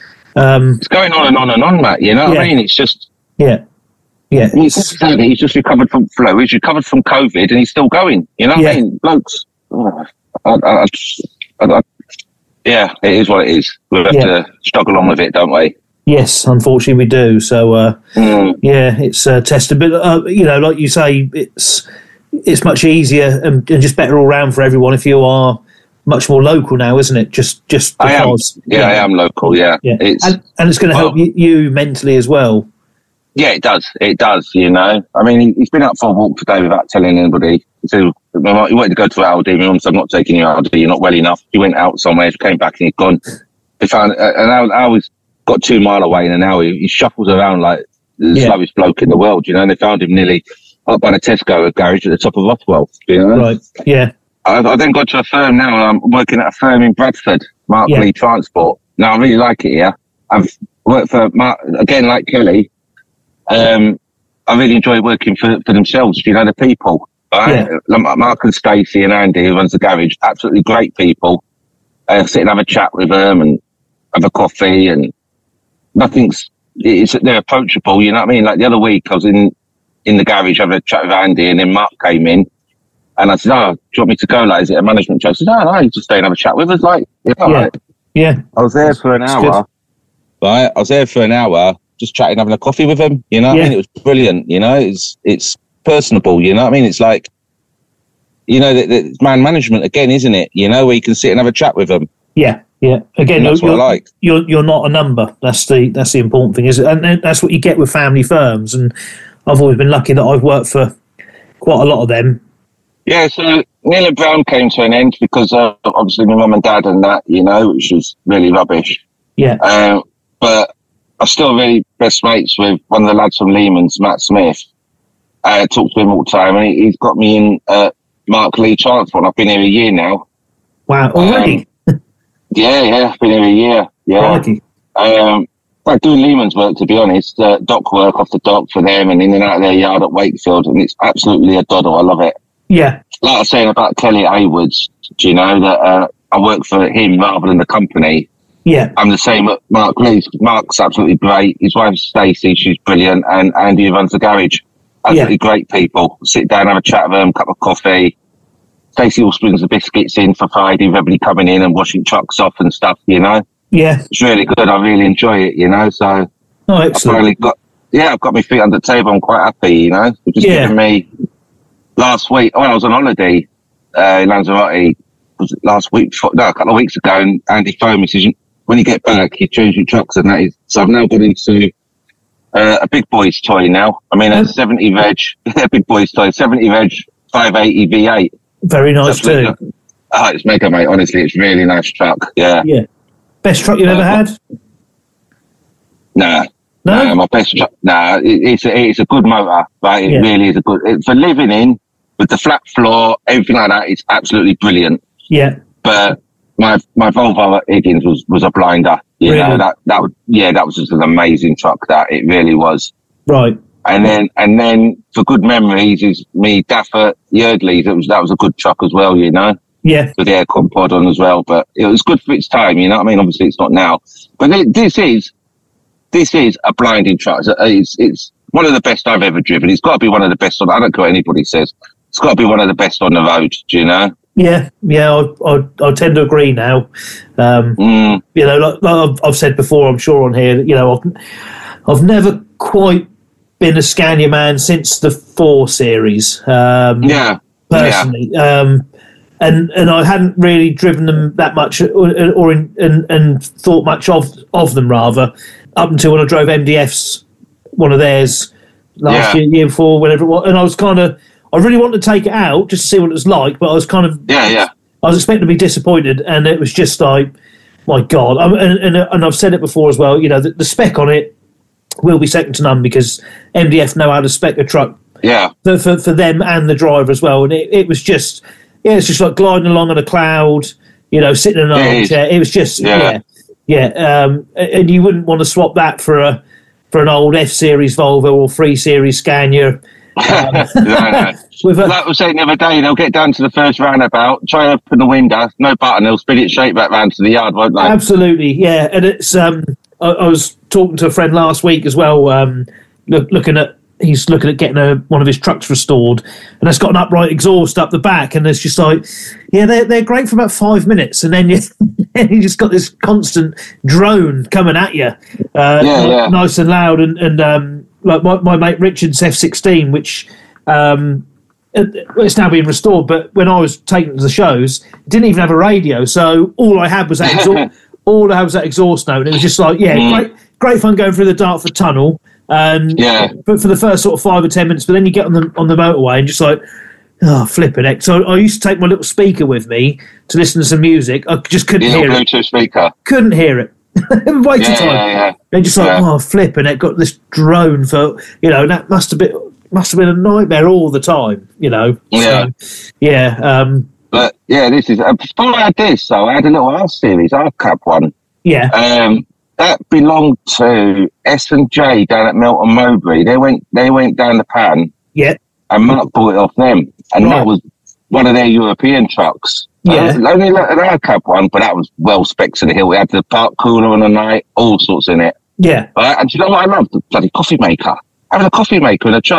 Um, it's going on and on and on, Matt. You know what yeah. I mean? It's just... Yeah. Yeah. He's, he's just recovered from flu. He's recovered from COVID and he's still going. You know what yeah. I mean? Blokes. Oh, I, I, I, I, yeah, it is what it is. We have yeah. to struggle on with it, don't we? Yes, unfortunately we do. So, uh, mm. yeah, it's uh, tested. But, uh, you know, like you say, it's it's much easier and, and just better all round for everyone if you are much more local now, isn't it? Just just because. I am. Yeah, yeah. I am local, yeah. yeah. It's, and, and it's going to help well, you, you mentally as well. Yeah, it does. It does, you know. I mean, he, he's been out for a walk today without telling anybody. So, he wanted to go to Aldi. My mum said, "I'm not taking you out, Aldi. You're not well enough." He went out somewhere, came back and he'd gone. They found, uh, and I, I was got two mile away in an hour. He, he shuffles around like the yeah. slowest bloke in the world, you know. And they found him nearly up by the Tesco garage at the top of Rothwell, you know. Right, yeah. I, I then got to a firm now. I'm working at a firm in Bradford, Mark yeah. Lee Transport. Now, I really like it here. I've worked for, Mark, again, like Kelly, um, I really enjoy working for, for themselves, you know, the people. Right? Yeah. Mark and Stacey and Andy, who runs the garage, absolutely great people. Uh, sit and have a chat with them and have a coffee, and nothing's, it's, they're approachable, you know what I mean? Like the other week, I was in in the garage having a chat with Andy, and then Mark came in. And I said, oh, do you want me to go? Like, is it a management job? I said, no, no, you just stay and have a chat with us. Like, you know, yeah. Like, yeah. I was there for an That's hour. good. Right? I was there for an hour, just chatting, having a coffee with him. You know what Yeah. I mean? It was brilliant. You know, it's it's personable. You know what I mean? It's like, you know, that it's man management again, isn't it? You know, where you can sit and have a chat with them. Yeah, yeah. Again, And that's you're, what I you're, like. you're you're not a number. That's the that's the important thing, is it? And that's what you get with family firms. And I've always been lucky that I've worked for quite a lot of them. Yeah, so Neil and Brown came to an end because uh, obviously my mum and dad and that, you know, which was really rubbish. Yeah, Um, but I'm still really best mates with one of the lads from Lehman's, Matt Smith. I talk to him all the time, and he, he's got me in uh, Mark Lee Transport. I've been here a year now. wow, already. Um, yeah, yeah, I've been here a year. Yeah. Already. Um, like doing Lehman's work, to be honest, uh, dock work off the dock for them and in and out of their yard at Wakefield, and it's absolutely a doddle. I love it. Yeah, Like I was saying about Kelly Haywoods, do you know that uh, I work for him rather than the company? yeah, I'm the same at Mark Lee's. Mark's absolutely great. His wife Stacey, she's brilliant, and Andy who runs the garage. Absolutely Yeah. great people. Sit down, have a chat with them, cup of coffee. Stacey also brings the biscuits in for Friday, with everybody coming in and washing trucks off and stuff, you know. yeah. It's really good. I really enjoy it, you know. So Oh, I've excellent. finally got, yeah, I've got my feet under the table. I'm quite happy, you know. They've just Yeah. given me last week, oh, I was on holiday uh, in Lanzarote, was it last week, no, a couple of weeks ago, and Andy phoned me, says, when you get back, you change your trucks and that is, so I've now got into uh, a big boy's toy now. I mean, a seventy reg, a big boy's toy, seventy reg, five eighty V eight. Very nice It's mega- too. Oh, it's mega, mate. Honestly, it's a really nice truck. Yeah. Yeah. Best truck you've ever had? Nah. No? Nah, my best truck. Nah, it, it's a, it's a good motor, right? It Yeah. really is a good, it, for living in, with the flat floor, everything like that, it's absolutely brilliant. Yeah. But my my Volvo at Higgins was, was a blinder. You Really? know, that, that was, yeah, that was just an amazing truck, that. It really was. Right. And then, and then for good memories is me Daffer Yardley's. That was, that was a good truck as well, you know, Yeah. with the aircon pod on as well. But it was good for its time, you know what I mean? Obviously it's not now, but it, this is, this is a blinding truck. It's, it's, it's one of the best I've ever driven. It's got to be one of the best on, I don't care what anybody says. It's got to be one of the best on the road, do you know? Yeah. Yeah. I, I, I tend to agree now. Um, Mm, you know, like, like I've, I've said before, I'm sure on here, that, you know, I've, I've never quite been a Scania man since the four series. Um, yeah. personally. Um, and and I hadn't really driven them that much, or, or in, and and thought much of of them rather, up until when I drove M D F's, one of theirs last Yeah. year, year before, whenever it was, and I was kind of, I really wanted to take it out just to see what it was like, but I was kind of, Yeah, yeah. I was expecting to be disappointed, and it was just like, my God, I, and, and and I've said it before as well. You know, the, the spec on it will be second to none because M D F know how to spec a truck Yeah. for, for, for them and the driver as well. And it, it was just, yeah, it's just like gliding along on a cloud, you know, sitting in an Yeah, it is. armchair. It was just, Yeah. yeah, yeah. Um, and you wouldn't want to swap that for a for an old F Series Volvo or three Series Scania. Um, no, no. with a, Like I was saying the other day, they'll get down to the first roundabout, try to open the window, no button, they'll spin it straight back round to the yard, won't they? absolutely, yeah. And it's, um, I, I was talking to a friend last week as well, um, look, looking at, he's looking at getting a, one of his trucks restored, and it's got an upright exhaust up the back, and it's just like, yeah, they're they're great for about five minutes, and then you and you just got this constant drone coming at you, uh, Yeah, yeah. nice and loud, and and um, like my, my mate Richard's F sixteen, which um, it, it's now being restored, but when I was taking it to the shows, it didn't even have a radio, so all I had was that exhaust, all I had was that exhaust note, and it was just like, yeah, Mm. great great fun going through the Dartford Tunnel. Um, Yeah. for, for the first sort of five or ten minutes, but then you get on the on the motorway and just like, oh, flipping heck. So I used to take my little speaker with me to listen to some music. I just couldn't You hear know, it. Bluetooth speaker. Couldn't hear it. Waiting Yeah, time. yeah, yeah. And just like, Yeah. oh, flipping it. Got this drone for, you know, that must have been must have been a nightmare all the time, you know. Yeah. So, yeah. Um, But yeah, this is, uh, before I had this, so I had a little R series, R Cup one. yeah. Um, that belonged to S and J down at Melton Mowbray. They went, they went down the pan Yeah. and Mark bought it off them. And Right. that was one of their European trucks. Yeah. Uh, only like an R Cup one, but that was well spec to the hill. We had the park cooler on the night, all sorts in it. Yeah. Right? And do you know what I loved? The bloody coffee maker. Having a coffee maker in a truck.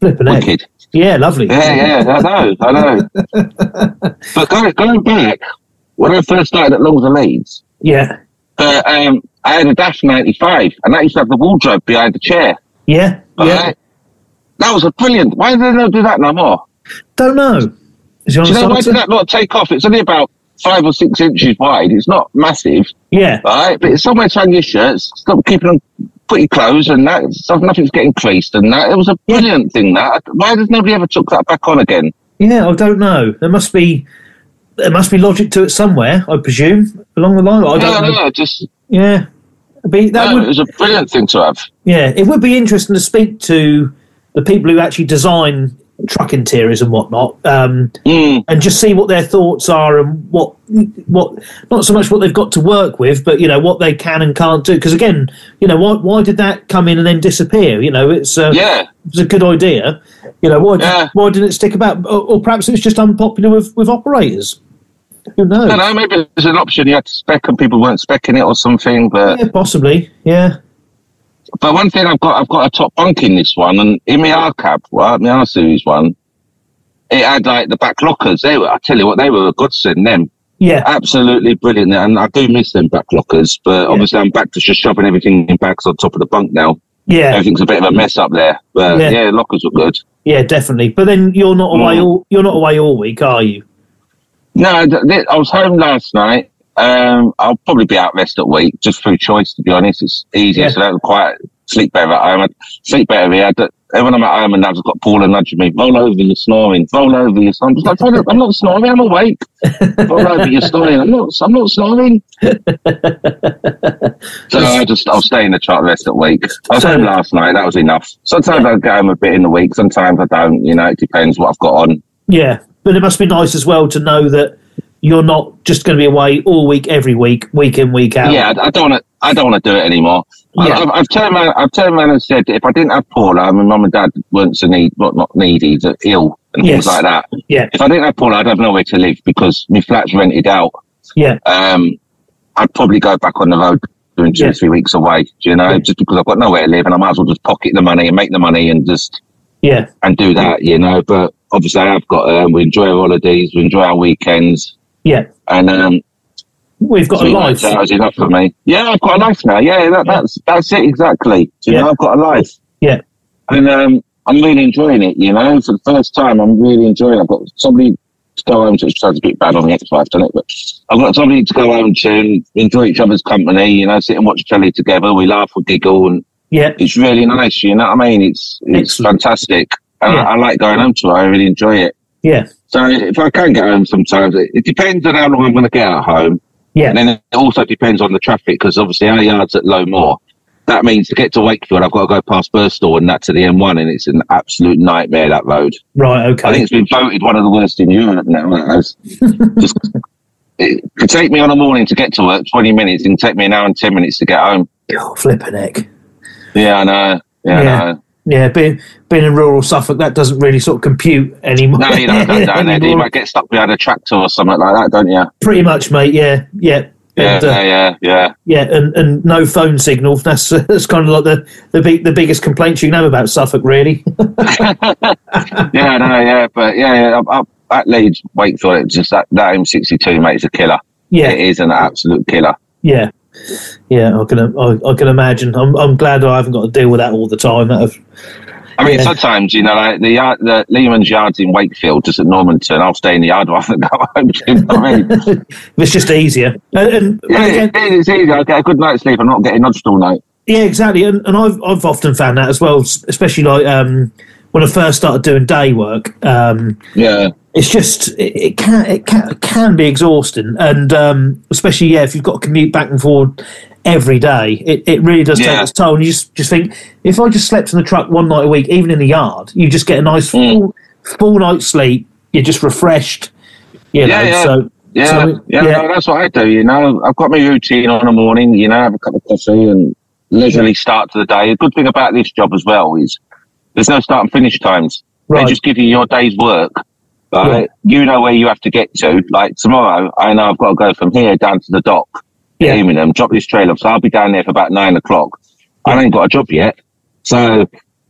Flipping heck. Wicked. Yeah, lovely. Yeah, yeah, I know, I know. But going, going back, when I first started at Longs and Leeds, Yeah. uh, um, I had a Dash ninety-five, and that used to have the wardrobe behind the chair. Yeah. Yeah. Right? That was a brilliant. Why do they not do that no more? Don't know. Is Do you know why did that not take off? It's only about five or six inches wide. It's not massive, Yeah. right? But it's somewhere to hang your shirts. Stop keeping them, put your clothes and that. Stuff, nothing's getting creased and that. It was a brilliant thing. That. Why does nobody ever took that back on again? Yeah, I don't know. There must be there must be logic to it somewhere, I presume, along the line. I don't Yeah, know. no, just Yeah. Be, that no, would, it was a brilliant thing to have. yeah, it would be interesting to speak to the people who actually design truck interiors and whatnot, um, Mm. and just see what their thoughts are and what what not so much what they've got to work with, but you know what they can and can't do. Because again, you know, why why did that come in and then disappear? You know, it's uh, Yeah. it's a good idea. You know, why Yeah. why didn't it stick about? Or, or perhaps it was just unpopular with, with operators. Who knows? I don't know, maybe there's an option you had to spec and people weren't specking it or something, but Yeah, possibly. Yeah. but one thing I've got I've got a top bunk in this one, and in my R cab, right, my R series one, it had like the back lockers. They were, I tell you what, they were a godsend. Them Yeah. absolutely brilliant, and I do miss them back lockers. But Yeah. obviously, I'm back to just shoving everything in bags on top of the bunk now. Yeah. Everything's a bit of a mess up there, but Yeah. yeah, lockers were good. Yeah, definitely. But then you're not away Mm. all you're not away all week, are you? No, th- th- I was home last night. Um, I'll probably be out rest at week, just through choice, to be honest. It's easier, Yeah. so I don't quite sleep better at home. I sleep better here. I don't- When I'm at home and I've got Paula nudging me, roll over, you're snoring, roll over, you're snoring. I'm, just like, I'm not snoring, I'm awake. Roll over, you're snoring. I'm not, I'm not snoring. So I just, I'll stay in the truck rest at week. I was So- home last night, that was enough. Sometimes I get home a bit in the week, sometimes I don't, you know, it depends what I've got on. Yeah. But it must be nice as well to know that you're not just going to be away all week, every week, week in, week out. Yeah, I, I don't want to. I don't want to do it anymore. Yeah. I, I've, I've turned around. I've turned around and said, if I didn't have Paula, my mum and dad weren't so need, not not needy, they're ill and Yes. things like that. Yeah. If I didn't have Paula, I'd have nowhere to live because my flat's rented out. Yeah. Um, I'd probably go back on the road doing two Yeah. or three weeks away. Do you know, Yeah. just because I've got nowhere to live, and I might as well just pocket the money and make the money and just Yeah. and do that. You know, but obviously I've got. Um, we enjoy our holidays, we enjoy our weekends, Yeah. and um. We've got a Three life. nights out is enough for me. Yeah, I've got a life now. Yeah, that, that's that's it exactly. Do you Yeah. know, I've got a life, Yeah. and um, I'm really enjoying it. You know, for the first time, I'm really enjoying it. I've got somebody to go home to. It sounds a bit bad on the X five, doesn't it? But I've got somebody to go home to and enjoy each other's company. You know, sit and watch telly together. We laugh, we giggle, and Yeah. it's really nice. You know what I mean? It's it's Excellent. fantastic, and Yeah. I, I like going home to it. I really enjoy it. Yeah. So if I can get home sometimes, it, it depends on how long I'm going to get at home. Yeah. And then it also depends on the traffic, because obviously our yard's at Low Moor. That means to get to Wakefield, I've got to go past Birstall and that to the M one, and it's an absolute nightmare, that road. Right. I think Okay. it's been voted one of the worst in Europe now. That has. Just, it could take me on a morning to get to work, twenty minutes, and take me an hour and ten minutes to get home. Oh, flipping heck. Yeah, I know. Yeah, Yeah. I know. Yeah. Being being in rural Suffolk, that doesn't really sort of compute anymore. No, you don't go down there. You anymore. might get stuck behind a tractor or something like that, don't you? Pretty much, mate. Yeah. Yeah. Yeah, And, uh, yeah, yeah, yeah. Yeah, and, and no phone signal. That's that's kind of like the the big, the biggest complaints you can have about Suffolk, really. Yeah, no, yeah, but yeah, yeah up, up at Leeds, Wakefield, it's just that, that M sixty-two, mate, is a killer. Yeah, It is an absolute killer. yeah, yeah. I can I, I can imagine. I'm I'm glad I haven't got to deal with that all the time. That have, I mean, Yeah. sometimes, you know, like the yard, the Lehman's Yard's in Wakefield, just at Normanton. I'll stay in the yard rather than go home. Do you know what I mean? it's just easier. And, and Yeah, again, it is easy. I get a good night's sleep. I'm not getting nudged all night. yeah, exactly. And, and I've I've often found that as well, especially like um, when I first started doing day work. Um, Yeah. it's just it, it can it can it can be exhausting, and um, especially yeah, if you've got to commute back and forward every day, it, it really does take Yeah. its toll. And you just, just think, if I just slept in the truck one night a week, even in the yard, you just get a nice Mm. full full night's sleep. You're just refreshed, you know. Yeah, yeah. So Yeah, so, yeah, no, that's what I do, you know. I've got my routine on the morning, you know, have a cup of coffee and leisurely start to the day. A good thing about this job as well is there's no start and finish times. Right. They just give you your day's work. Right? You know where you have to get to. Like tomorrow, I know I've got to go from here down to the dock, Yeah. Birmingham, drop this trailer. So I'll be down there for about nine o'clock. I ain't got a job yet. So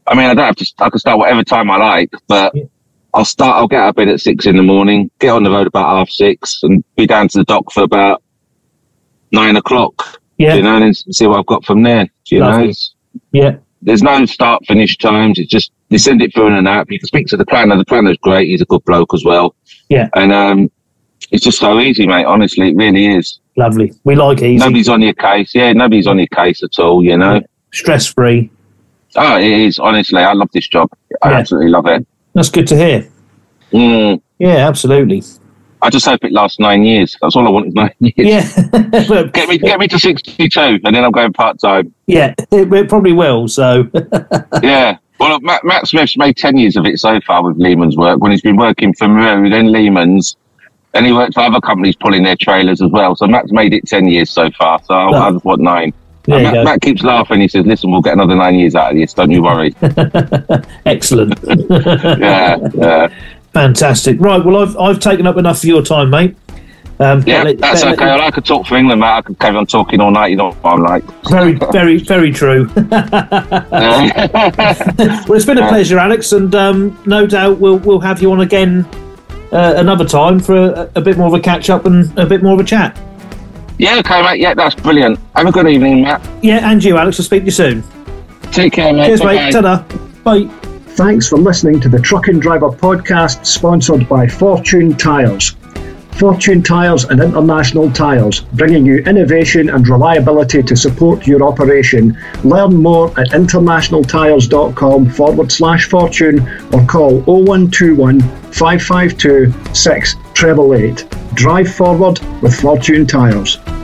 I mean, I don't have to, I can start whatever time I like, but yeah. I'll start, I'll get out of bed at six in the morning, get on the road about half six and be down to the dock for about nine o'clock. Yeah. You know, and then see what I've got from there. You Lovely. know? Yeah. There's no start finish times. It's just, they send it through in an app. You can speak to the planner. The planner's great. He's a good bloke as well. Yeah. And, um, it's just so easy, mate. Honestly, it really is. Lovely. We like easy. Nobody's on your case. Yeah, nobody's on your case at all, you know. Stress free. Oh, it is. Honestly, I love this job. I yeah. absolutely love it. That's good to hear. Mm. Yeah, absolutely. I just hope it lasts nine years. That's all I want is nine years. Yeah. get me get me to sixty-two and then I'm going part-time. Yeah, it, it probably will, so. Yeah. Well, Matt, Matt Smith's made ten years of it so far with Lehman's work, when he's been working for Maru, then Lehman's, and he worked for other companies pulling their trailers as well. So Matt's made it ten years so far, so I, I just want nine. Matt, Matt keeps laughing. He says, listen, we'll get another nine years out of this, don't you worry. Excellent. yeah, yeah. Fantastic. Right, well, I've I've taken up enough of your time, mate. Um, yeah, let, that's let, okay. Let, I could talk for England, mate. I could carry on talking all night. You know what I'm like. Very, very, very true. Well, it's been a pleasure, Alex, and um, no doubt we'll we'll have you on again uh, another time for a, a bit more of a catch up and a bit more of a chat. Yeah, okay, mate. Yeah, that's brilliant. Have a good evening, Matt. Yeah, and you, Alex. I'll speak to you soon. Take care, mate. Cheers, Bye-bye. mate. Ta-da. Bye. Thanks for listening to the Truck and Driver podcast, sponsored by Fortune Tyres. Fortune Tyres and International Tyres, bringing you innovation and reliability to support your operation. Learn more at internationaltyres.com forward slash fortune or call oh one two one, five five two, six eight eight eight. Drive forward with Fortune Tyres.